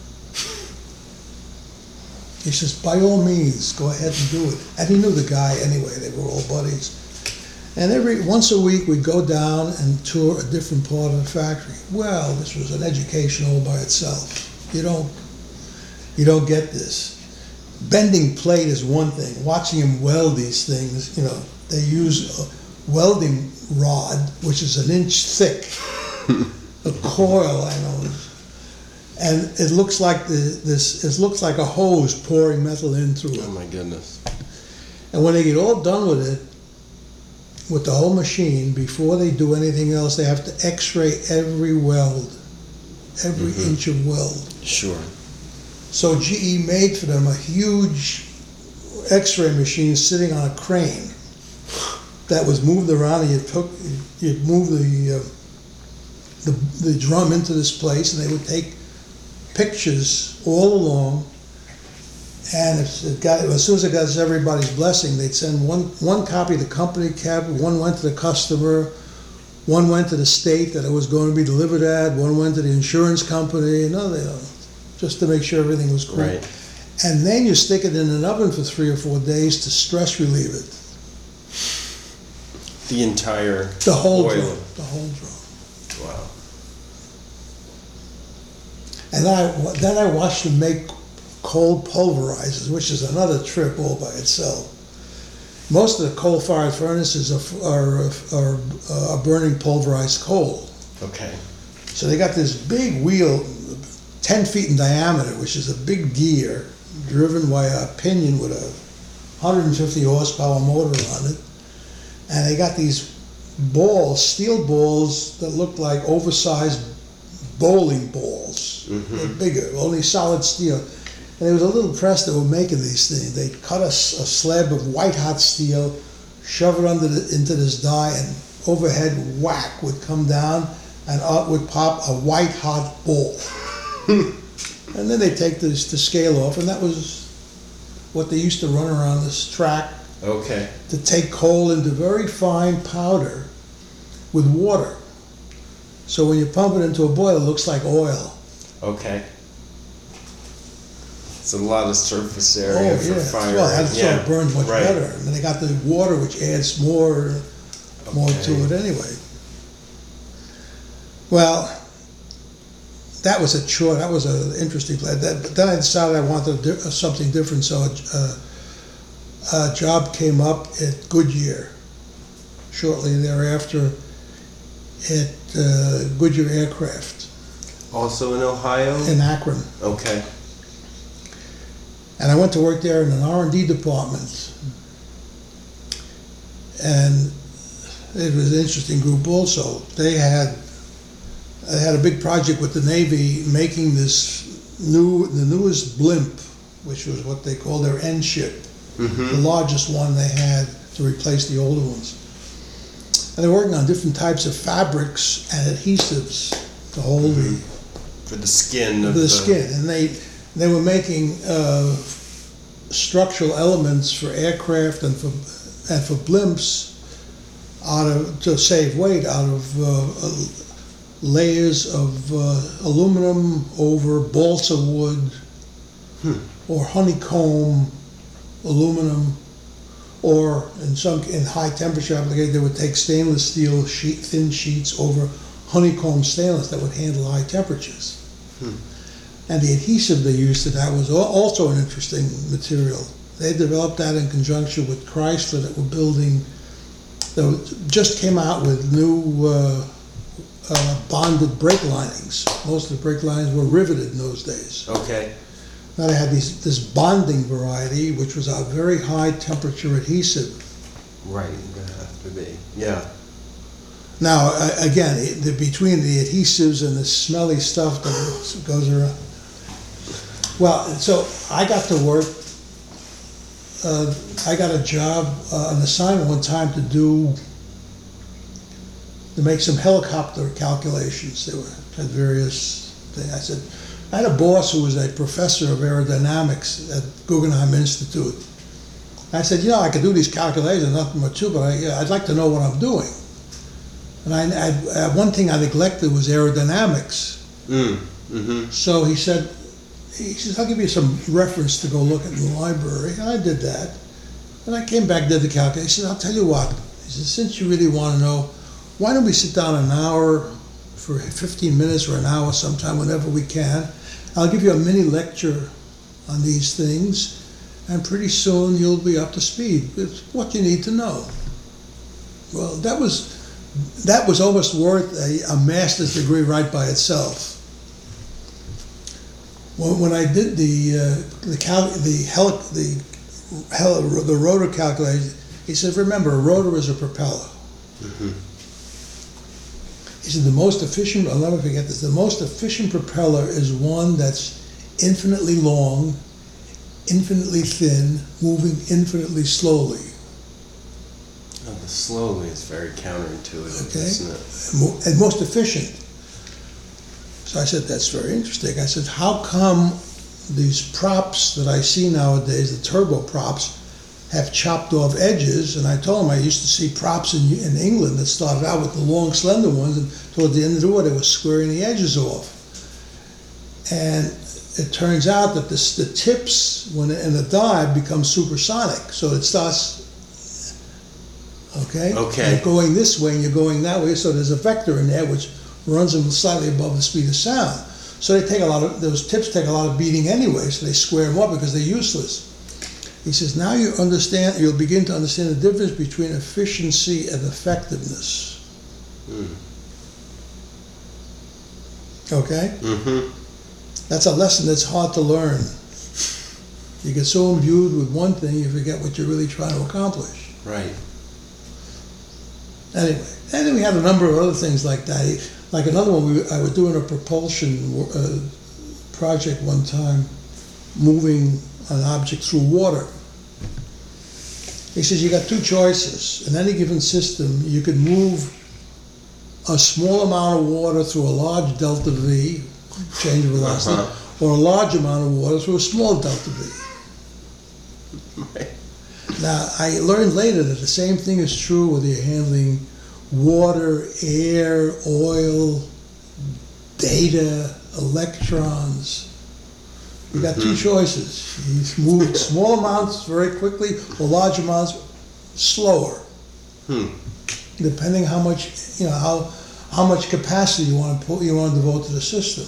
He says, "By all means, go ahead and do it." And he knew the guy anyway, they were all buddies. And once a week we'd go down and tour a different part of the factory. Well, this was an education all by itself. You don't get this. Bending plate is one thing. Watching them weld these things, you know, they use a welding rod, which is 1 inch thick, a coil, I know. And it looks like it looks like a hose pouring metal in through it. Oh my goodness. And when they get all done with it, with the whole machine, before they do anything else, they have to x-ray every weld, every inch of weld. Sure. So GE made for them a huge x-ray machine sitting on a crane that was moved around, and you'd move the drum into this place, and they would take pictures all along, and as soon as it got everybody's blessing, they'd send one copy the company kept, one went to the customer, one went to the state that it was going to be delivered at, one went to the insurance company, just to make sure everything was cool. Right. And then you stick it in an oven for 3 or 4 days to stress relieve it. The entire The whole boiler. drum. The whole drum. Wow. And then I watched them make cold pulverizers, which is another trip all by itself. most of the coal-fired furnaces are burning pulverized coal. Okay. So they got this big wheel, 10 feet in diameter, which is a big gear driven by a pinion with a 150 horsepower motor on it. And they got these balls, steel balls that look like oversized bowling balls. They're bigger, only solid steel. And there was a little press that were making these things. They cut a slab of white hot steel, shove it into this die, and overhead whack would come down, and out would pop a white hot ball. And then they take the scale off, and that was what they used to run around this track Okay. to take coal into very fine powder with water. So when you pump it into a boiler, it looks like oil. Okay. It's a lot of surface area for fire. Well, that's so it burns much right. better. And then they got the water, which adds more to it anyway. Well, that was a chore. That was an interesting place. But then I decided I wanted something different. So a job came up at Goodyear shortly thereafter at Goodyear Aircraft Also in Ohio? in Akron. Okay. And I went to work there in an R&D department. And it was an interesting group also. They had a big project with the Navy making the newest blimp, which was what they call their N ship, the largest one they had to replace the older ones. And they're working on different types of fabrics and adhesives to hold For the skin of the skin. And they were making structural elements for aircraft and for blimps to save weight out of layers of aluminum over balsa wood or honeycomb aluminum, or in high temperature applications they would take stainless steel thin sheets over honeycomb stainless that would handle high temperatures. And the adhesive they used to that was also an interesting material. They developed that in conjunction with Chrysler that were building, just came out with new bonded brake linings. Most of the brake linings were riveted in those days. Okay. Now they had this bonding variety, which was a very high temperature adhesive. Right, gonna have to be. Yeah. Now, again, between the adhesives and the smelly stuff that goes around. Well, so I got to work, I got a job, an assignment one time to make some helicopter calculations. They had various things. I had a boss who was a professor of aerodynamics at Guggenheim Institute. I said, I could do these calculations, nothing but two, but I'd like to know what I'm doing. And one thing I neglected was aerodynamics. So he says, I'll give you some reference to go look at in the library. And I did that. And I came back, did the calculation. He said, I'll tell you what. He said, since you really want to know, why don't we sit down an hour for 15 minutes or an hour sometime, whenever we can. I'll give you a mini lecture on these things. And pretty soon you'll be up to speed. It's what you need to know. Well, that was almost worth a master's degree right by itself. When I did the rotor calculation, he said, remember, a rotor is a propeller. He said the most efficient, I'll never forget this, the most efficient propeller is one that's infinitely long, infinitely thin, moving infinitely slowly. Oh, the slowly is very counterintuitive, isn't it? And most efficient. So I said, that's very interesting. I said, how come these props that I see nowadays, the turbo props, have chopped off edges? And I told him I used to see props in England that started out with the long, slender ones, and toward the end of the war, they were squaring the edges off. And it turns out that the tips in the die become supersonic. So it starts, okay? You're going this way and you're going that way, so there's a vector in there which runs them slightly above the speed of sound. So those tips take a lot of beating anyway, so they square them up because they're useless. He says, now you understand, you'll begin to understand the difference between efficiency and effectiveness. Okay? That's a lesson that's hard to learn. You get so imbued with one thing, you forget what you're really trying to accomplish. Right. Anyway, and then we had a number of other things like that. Like another one, I was doing a propulsion project one time, moving an object through water. He says, you got two choices. In any given system, you could move a small amount of water through a large delta V, change of velocity, or a large amount of water through a small delta V. Right. Now, I learned later that the same thing is true whether you're handling water, air, oil, data, electrons. You got two choices. You move small amounts very quickly or large amounts slower. Depending how much, how much capacity you want to devote to the system.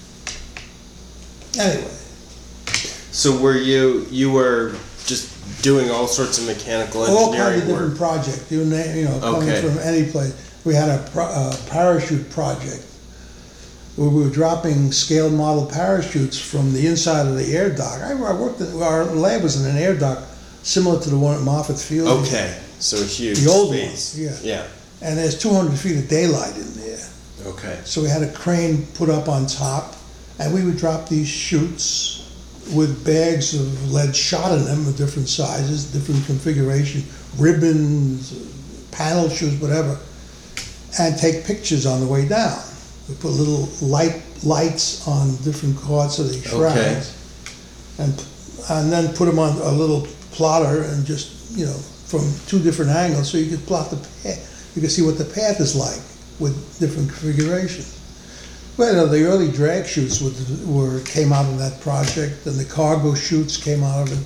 Anyway. So were you were just doing all sorts of mechanical All kinds engineering of different work? projects, coming Okay. from any place. We had a parachute project where we were dropping scale model parachutes from the inside of the air dock. I worked our lab was in an air dock similar to the one at Moffett Field. Okay, so huge The old space. one, Yeah. And there's 200 feet of daylight in there. Okay. So we had a crane put up on top, and we would drop these chutes with bags of lead shot in them of different sizes, different configuration, ribbons, panel chutes, whatever, and take pictures on the way down. We put little lights on different parts of the shrouds, and then put them on a little plotter and just, from two different angles, so you could plot the path. You could see what the path is like with different configurations. Well, the early drag chutes came out of that project, and the cargo chutes came out of it.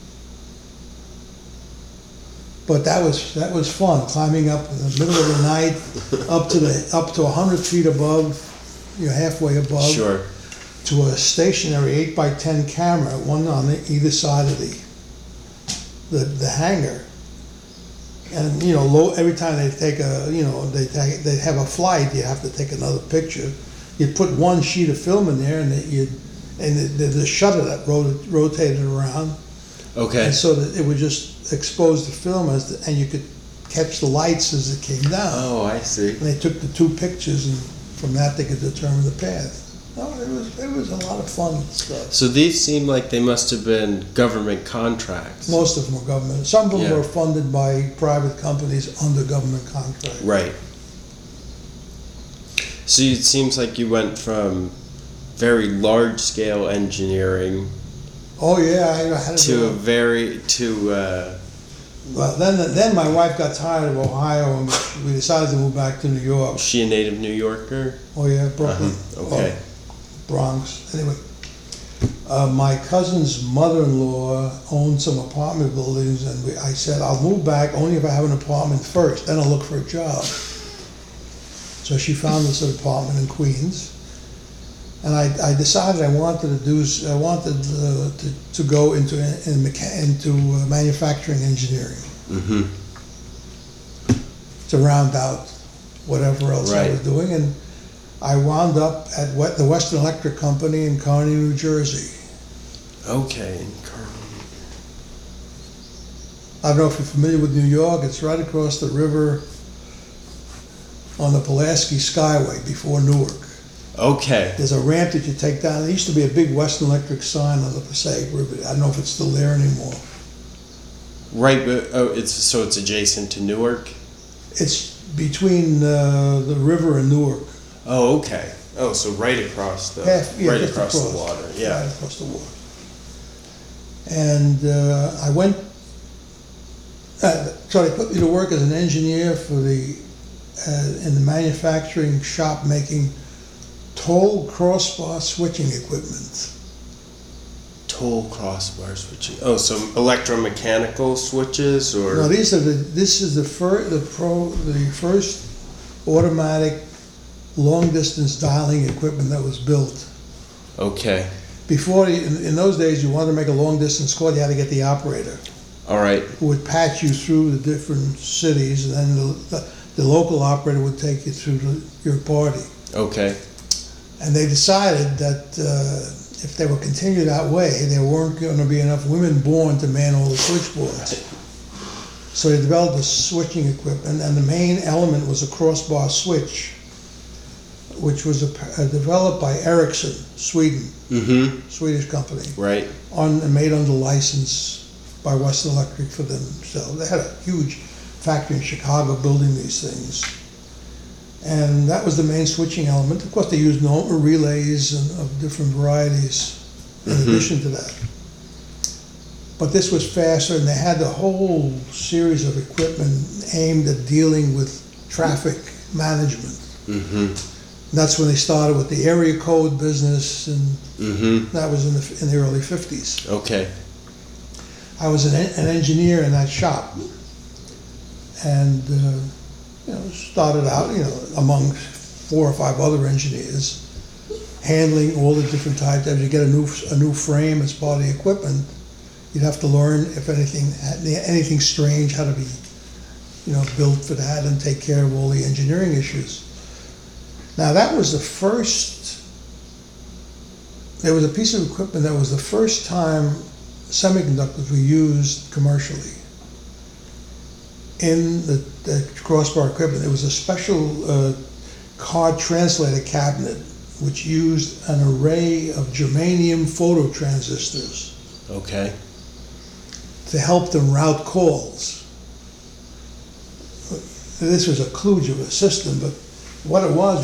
But that was fun, climbing up in the middle of the night, up to 100 feet above, halfway above, Sure. to a stationary 8x10 camera, one on either side of the hangar. And every time they take they have a flight, you have to take another picture. You put one sheet of film in there, and the shutter that rotated around. Okay. And so that it would just expose the film and you could catch the lights as it came down. Oh, I see. And they took the two pictures, and from that they could determine the path. No, it was a lot of fun stuff. So these seem like they must have been government contracts. Most of them were government. Some of them Yeah. were funded by private companies under government contract. Right. So it seems like you went from very large scale engineering Oh yeah, I had to. Well, then my wife got tired of Ohio, and we decided to move back to New York. Was she a native New Yorker? Oh yeah, Brooklyn. Okay. Oh, Bronx. Anyway, my cousin's mother-in-law owned some apartment buildings, and I said, I'll move back only if I have an apartment first, then I'll look for a job. So she found us an apartment in Queens, and I decided I wanted to go into manufacturing engineering to round out whatever else I was doing, and I wound up at the Western Electric Company in Kearny, New Jersey. Okay. I don't know if you're familiar with New York. It's right across the river on the Pulaski Skyway before Newark. Okay. There's a ramp that you take down. There used to be a big Western Electric sign on the Passaic River. I don't know if it's still there anymore. Right, but it's adjacent to Newark. It's between the river and Newark. Oh, okay. Oh, so right across the Just across the water. Yeah. Right across the water. And I went. So they put me to work as an engineer for in the manufacturing shop making toll crossbar switching equipment. Toll crossbar switching. Oh, so electromechanical switches, or No, this is the first automatic long distance dialing equipment that was built. okay. Before, in those days, you wanted to make a long-distance call, you had to get the operator, All right. who would patch you through the different cities, and then the local operator would take you through your party. Okay. And they decided that if they would continue that way, there weren't going to be enough women born to man all the switchboards. So they developed the switching equipment, and the main element was a crossbar switch, which was developed by Ericsson, Sweden, Mm-hmm. Swedish company, Right. made under license by Western Electric for themselves. They had a huge factory in Chicago building these things. And that was the main switching element. Of course, they used normal relays of different varieties in addition to that. But this was faster, and they had the whole series of equipment aimed at dealing with traffic management. Mm-hmm. And that's when they started with the area code business, and Mm-hmm. that was in the early 50s. Okay. I was an engineer in that shop, and started out, among 4 or 5 other engineers, handling all the different types. As you get a new frame as part of the equipment, you'd have to learn if anything strange had to be, built for that, and take care of all the engineering issues. Now that was the first. There was a piece of equipment that was the first time semiconductors were used commercially in the crossbar equipment. It was a special card translator cabinet which used an array of germanium phototransistors Okay. to help them route calls. This was a kludge of a system, but what it was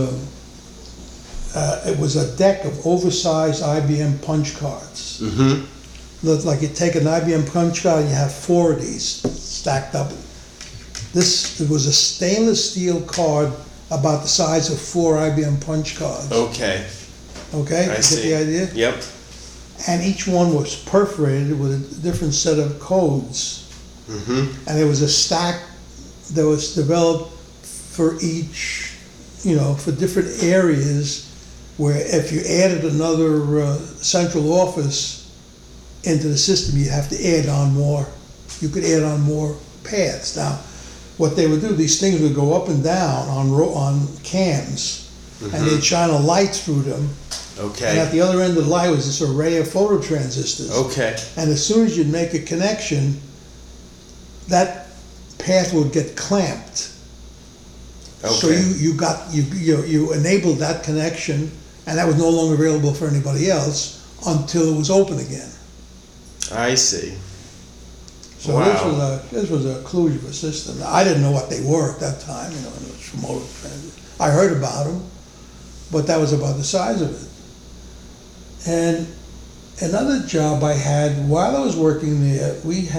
it was a deck of oversized IBM punch cards. Mm-hmm. Looked like you take an IBM punch card and you have 4 of these stacked up. It was a stainless steel card about the size of 4 IBM punch cards. Okay. Okay, I you see. get the idea? Yep. And each one was perforated with a different set of codes. Mm-hmm. And there was a stack that was developed for each, for different areas, where if you added another central office into the system, you'd have to add on more. You could add on more paths. Now, what they would do, these things would go up and down on cams, and they'd shine a light through them. Okay. And at the other end of the light was this array of phototransistors. Okay. And as soon as you'd make a connection, that path would get clamped. So Okay. you enabled that connection, and that was no longer available for anybody else until it was open again. I see. So Wow. this was a kludge of a system. I didn't know what they were at that time, it was remote transit. I heard about them, but that was about the size of it. And another job I had while I was working there,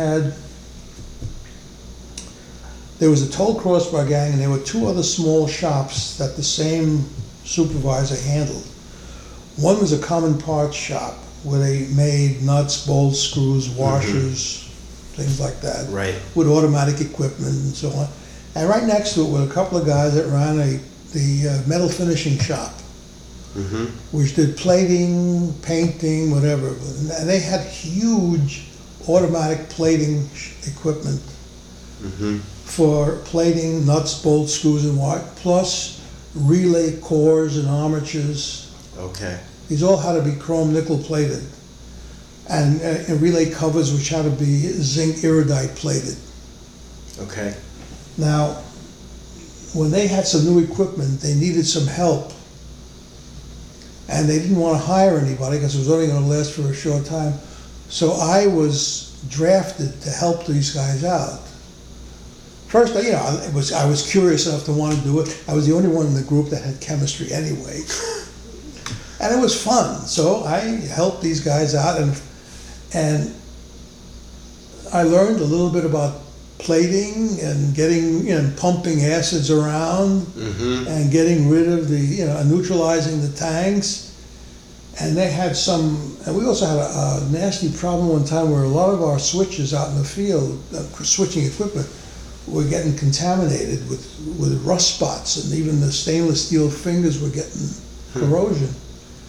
there was a toll crossbar gang, and there were 2 other small shops that the same supervisor handled. One was a common parts shop where they made nuts, bolts, screws, washers, things like that, Right. with automatic equipment and so on. And right next to it were a couple of guys that ran the metal finishing shop, Mm-hmm. which did plating, painting, whatever. And they had huge automatic plating equipment Mm-hmm. for plating nuts, bolts, screws, and what, plus relay cores and armatures. Okay. These all had to be chrome nickel plated, and relay covers which had to be zinc iridite plated. Okay. Now, when they had some new equipment, they needed some help, and they didn't want to hire anybody because it was only going to last for a short time. So I was drafted to help these guys out. First, I was curious enough to want to do it. I was the only one in the group that had chemistry anyway. And it was fun, so I helped these guys out, and I learned a little bit about plating and getting, pumping acids around, Mm-hmm. and getting rid of the, neutralizing the tanks. And they had and we also had a nasty problem one time where a lot of our switches out in the field, switching equipment, were getting contaminated with rust spots, and even the stainless steel fingers were getting corrosion.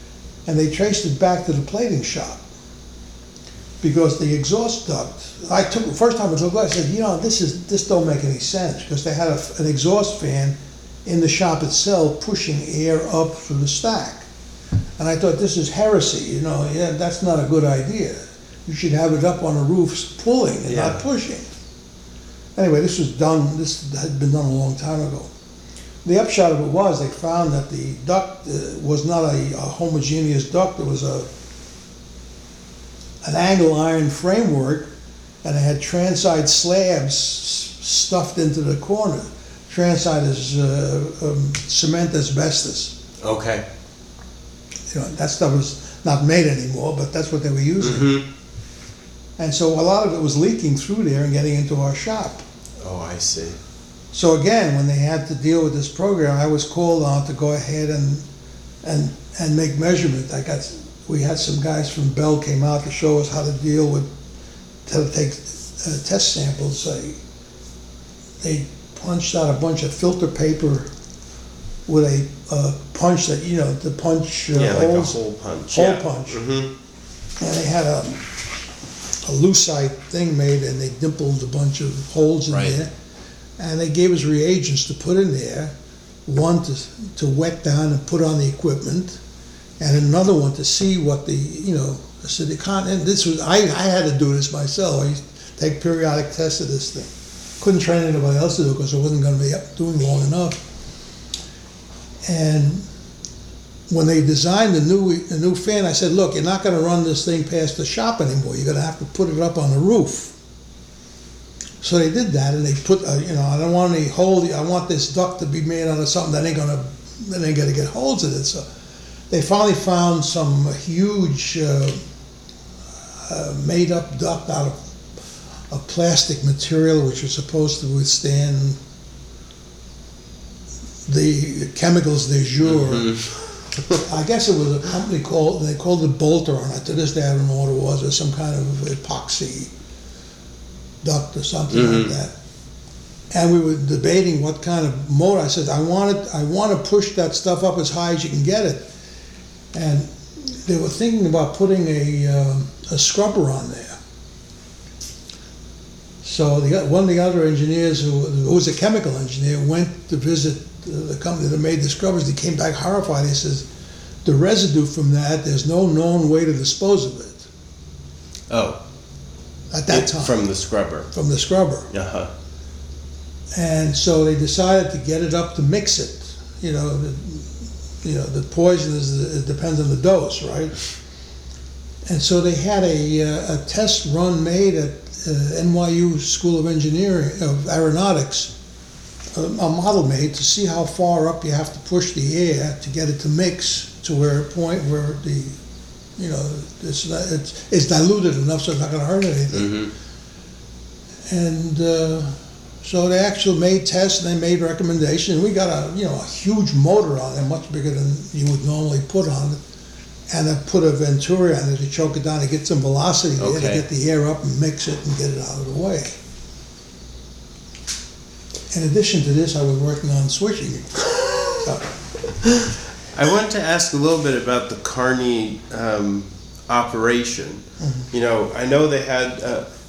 and they traced it back to the plating shop. Because the exhaust duct, first time I took it, I said, this don't make any sense, because they had an exhaust fan in the shop itself pushing air up through the stack. And I thought, this is heresy, that's not a good idea. You should have it up on the roofs pulling and not pushing. Anyway, this had been done a long time ago. The upshot of it was they found that the duct was not a homogeneous duct. It was an angle iron framework, and it had transite slabs stuffed into the corner. Transite is cement asbestos. Okay. That stuff was not made anymore, but that's what they were using. Mm-hmm. And so a lot of it was leaking through there and getting into our shop. Oh, I see. So again, when they had to deal with this program, I was called on to go ahead and make measurement. We had some guys from Bell came out to show us how to take test samples. They punched out a bunch of filter paper with a punch that, the punch like holes. a hole punch. Hole punch. Mm-hmm. And they had a lucite thing made, and they dimpled a bunch of holes in there. And they gave us reagents to put in there, one to wet down and put on the equipment, and another one to see what I said, I had to do this myself. I used to take periodic tests of this thing. Couldn't train anybody else to do it because I wasn't going to be doing long enough. And when they designed the new fan, I said, look, you're not going to run this thing past the shop anymore. You're going to have to put it up on the roof. So they did that, and they put, I don't want any hole. I want this duct to be made out of something that ain't going to get holes in it. So they finally found some huge made-up duct out of a plastic material which was supposed to withstand the chemicals de jour. Mm-hmm. I guess it was a company they called it Bolter, and to this day I don't know what it was, or some kind of epoxy duct or something like that. And we were debating what kind of motor. I said, I want to push that stuff up as high as you can get it. And they were thinking about putting a scrubber on there. So one of the other engineers, who was a chemical engineer, went to visit the company that made the scrubbers. He came back horrified. He says, the residue from that, there's no known way to dispose of it. Oh. At that time. From the scrubber. From the scrubber. Uh-huh. And so they decided to get it up to mix it. The poison it depends on the dose, right? And so they had a test run made at NYU School of Engineering, of Aeronautics, a model made to see how far up you have to push the air to get it to mix to a point where it's diluted enough so it's not going to hurt anything. Mm-hmm. And so they actually made tests and they made recommendations. We got a huge motor on it, much bigger than you would normally put on it, and I put a Venturi on it to choke it down to get some velocity there, to get the air up and mix it and get it out of the way. In addition to this, I was working on switching. I wanted to ask a little bit about the Kearney operation. Mm-hmm. I know they had.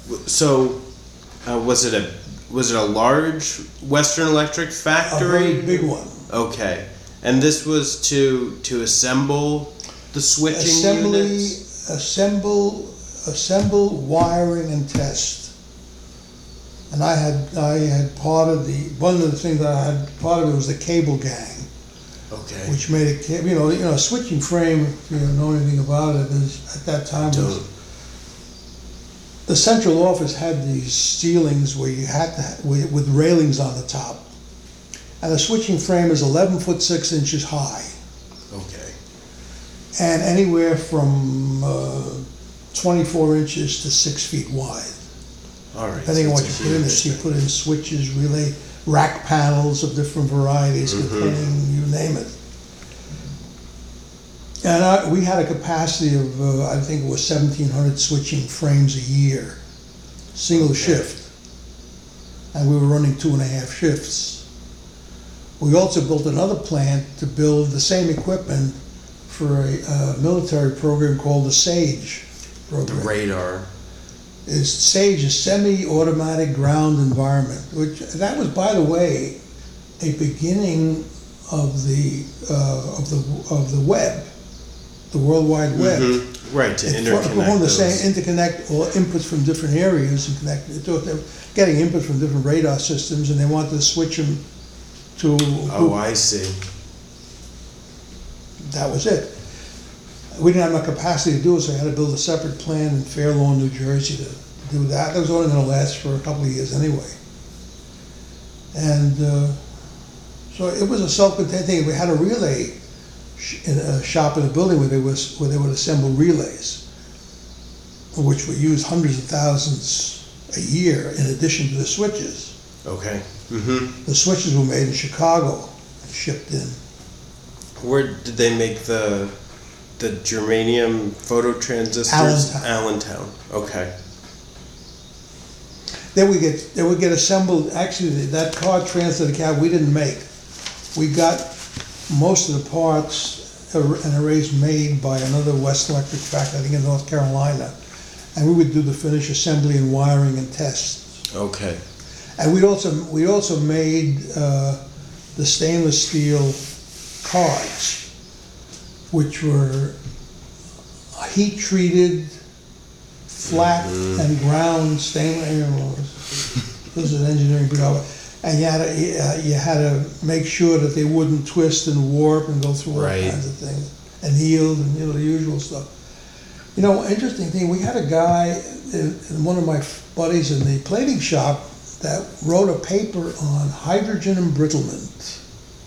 Was it a large Western Electric factory? A very big one. Okay, and this was to assemble the switching units? Assemble, wiring, and test. And I had part of one of the things that I had part of it was the cable gang. Okay. Which made it, a switching frame, if you know anything about it, is at that time was, the central office had these ceilings where you had to, with railings on the top. And the switching frame is 11 foot 6 inches high. Okay. And anywhere from 24 inches to 6 feet wide. All right. Depending on what you put in there. You put in switches, relay, rack panels of different varieties, containing, you name it. And we had a capacity of, I think it was 1,700 switching frames a year, single shift. And we were running 2.5 shifts. We also built another plant to build the same equipment for a military program called the SAGE The program. radar. SAGE is Semi-Automatic Ground Environment, which, that was, by the way, a beginning of the web, the World Wide Web. Right, to It interconnect formed the same, those. interconnect all inputs from different areas and connect. They were getting input from different radar systems, and they wanted to switch them to. Oh, I see. That was it. We didn't have enough capacity to do it, so I had to build a separate plant in Fair Lawn, New Jersey to do that. That was only gonna last for a couple of years anyway. And so it was a self-contained thing. We had a relay in a shop in a building where they would assemble relays, which would use hundreds of thousands a year in addition to the switches. Okay. The switches were made in Chicago and shipped in. Where did they make the germanium photo transistors? Allentown. Okay. They would get assembled. Actually, that car translator cab we didn't make. We got most of the parts and arrays made by another West Electric factory, I think in North Carolina, and we would do the finish assembly and wiring and tests. Okay. And we also made the stainless steel cards, which were heat treated, flat and ground stainless. This is an engineering job, and you had to make sure that they wouldn't twist and warp and go through all Right. kinds of things, and yield and the usual stuff. Interesting thing. We had a guy, one of my buddies in the plating shop, that wrote a paper on hydrogen embrittlement.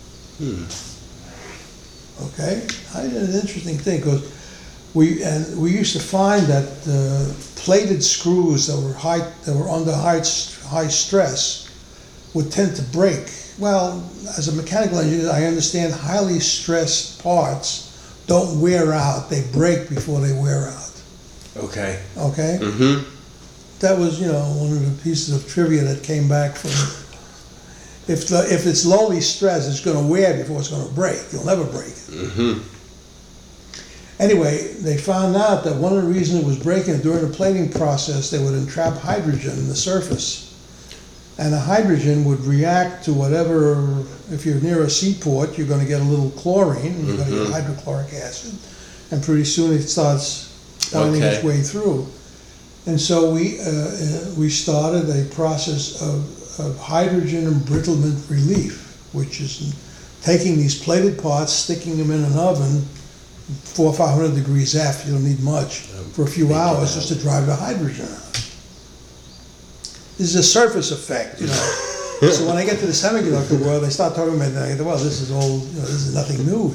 Okay, an interesting thing, because we used to find that plated screws that were under high stress would tend to break. Well, as a mechanical engineer, I understand highly stressed parts don't wear out; they break before they wear out. Okay. Okay. That was, one of the pieces of trivia that came back from. If it's lowly stressed, it's going to wear before it's going to break. You'll never break it. Anyway, they found out that one of the reasons it was breaking, during the plating process, they would entrap hydrogen in the surface. And the hydrogen would react to whatever, if you're near a seaport, you're going to get a little chlorine, and you're going to get hydrochloric acid, and pretty soon it starts finding its way through. And so we started a process of hydrogen embrittlement relief, which is taking these plated parts, sticking them in an oven, 400 or 500 degrees F, you don't need much, for a few hours just to drive the hydrogen out. This is a surface effect, So when I get to the semiconductor world, they start talking about that. Well, this is all, this is nothing new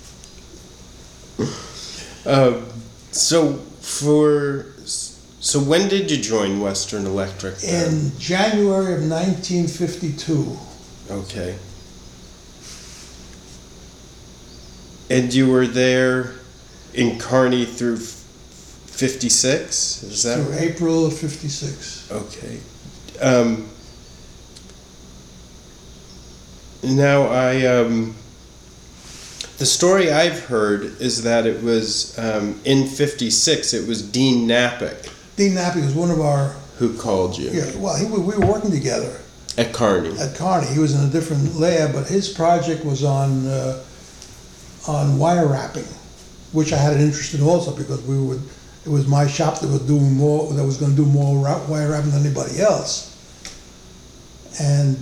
here. So when did you join Western Electric then? In January of 1952. Okay. And you were there in Kearney through 56? Is that Through right? April of 56. Okay. Now the story I've heard is that it was in 56. It was Dean Napick Dean Napick was one of our. who called you We were working together at Kearney. at Kearney. He was in a different lab, but his project was on wire wrapping, which I had an interest in also, because it was my shop that was doing more, that was going to do more wire wrapping than anybody else. And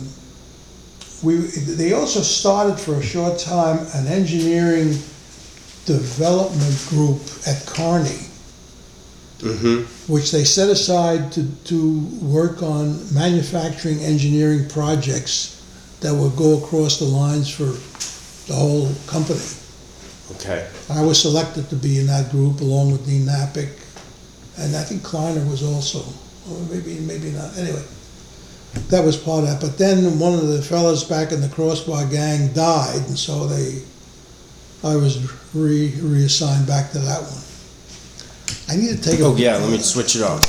they also started for a short time an engineering development group at Kearney, which they set aside to work on manufacturing engineering projects that would go across the lines for the whole company. Okay. I was selected to be in that group along with Dean Napick, and I think Kleiner was also, or maybe not. Anyway, that was part of that. But then one of the fellows back in the Crossbar gang died, and so I was reassigned back to that one. I need to take a. Oh yeah, let me switch it off.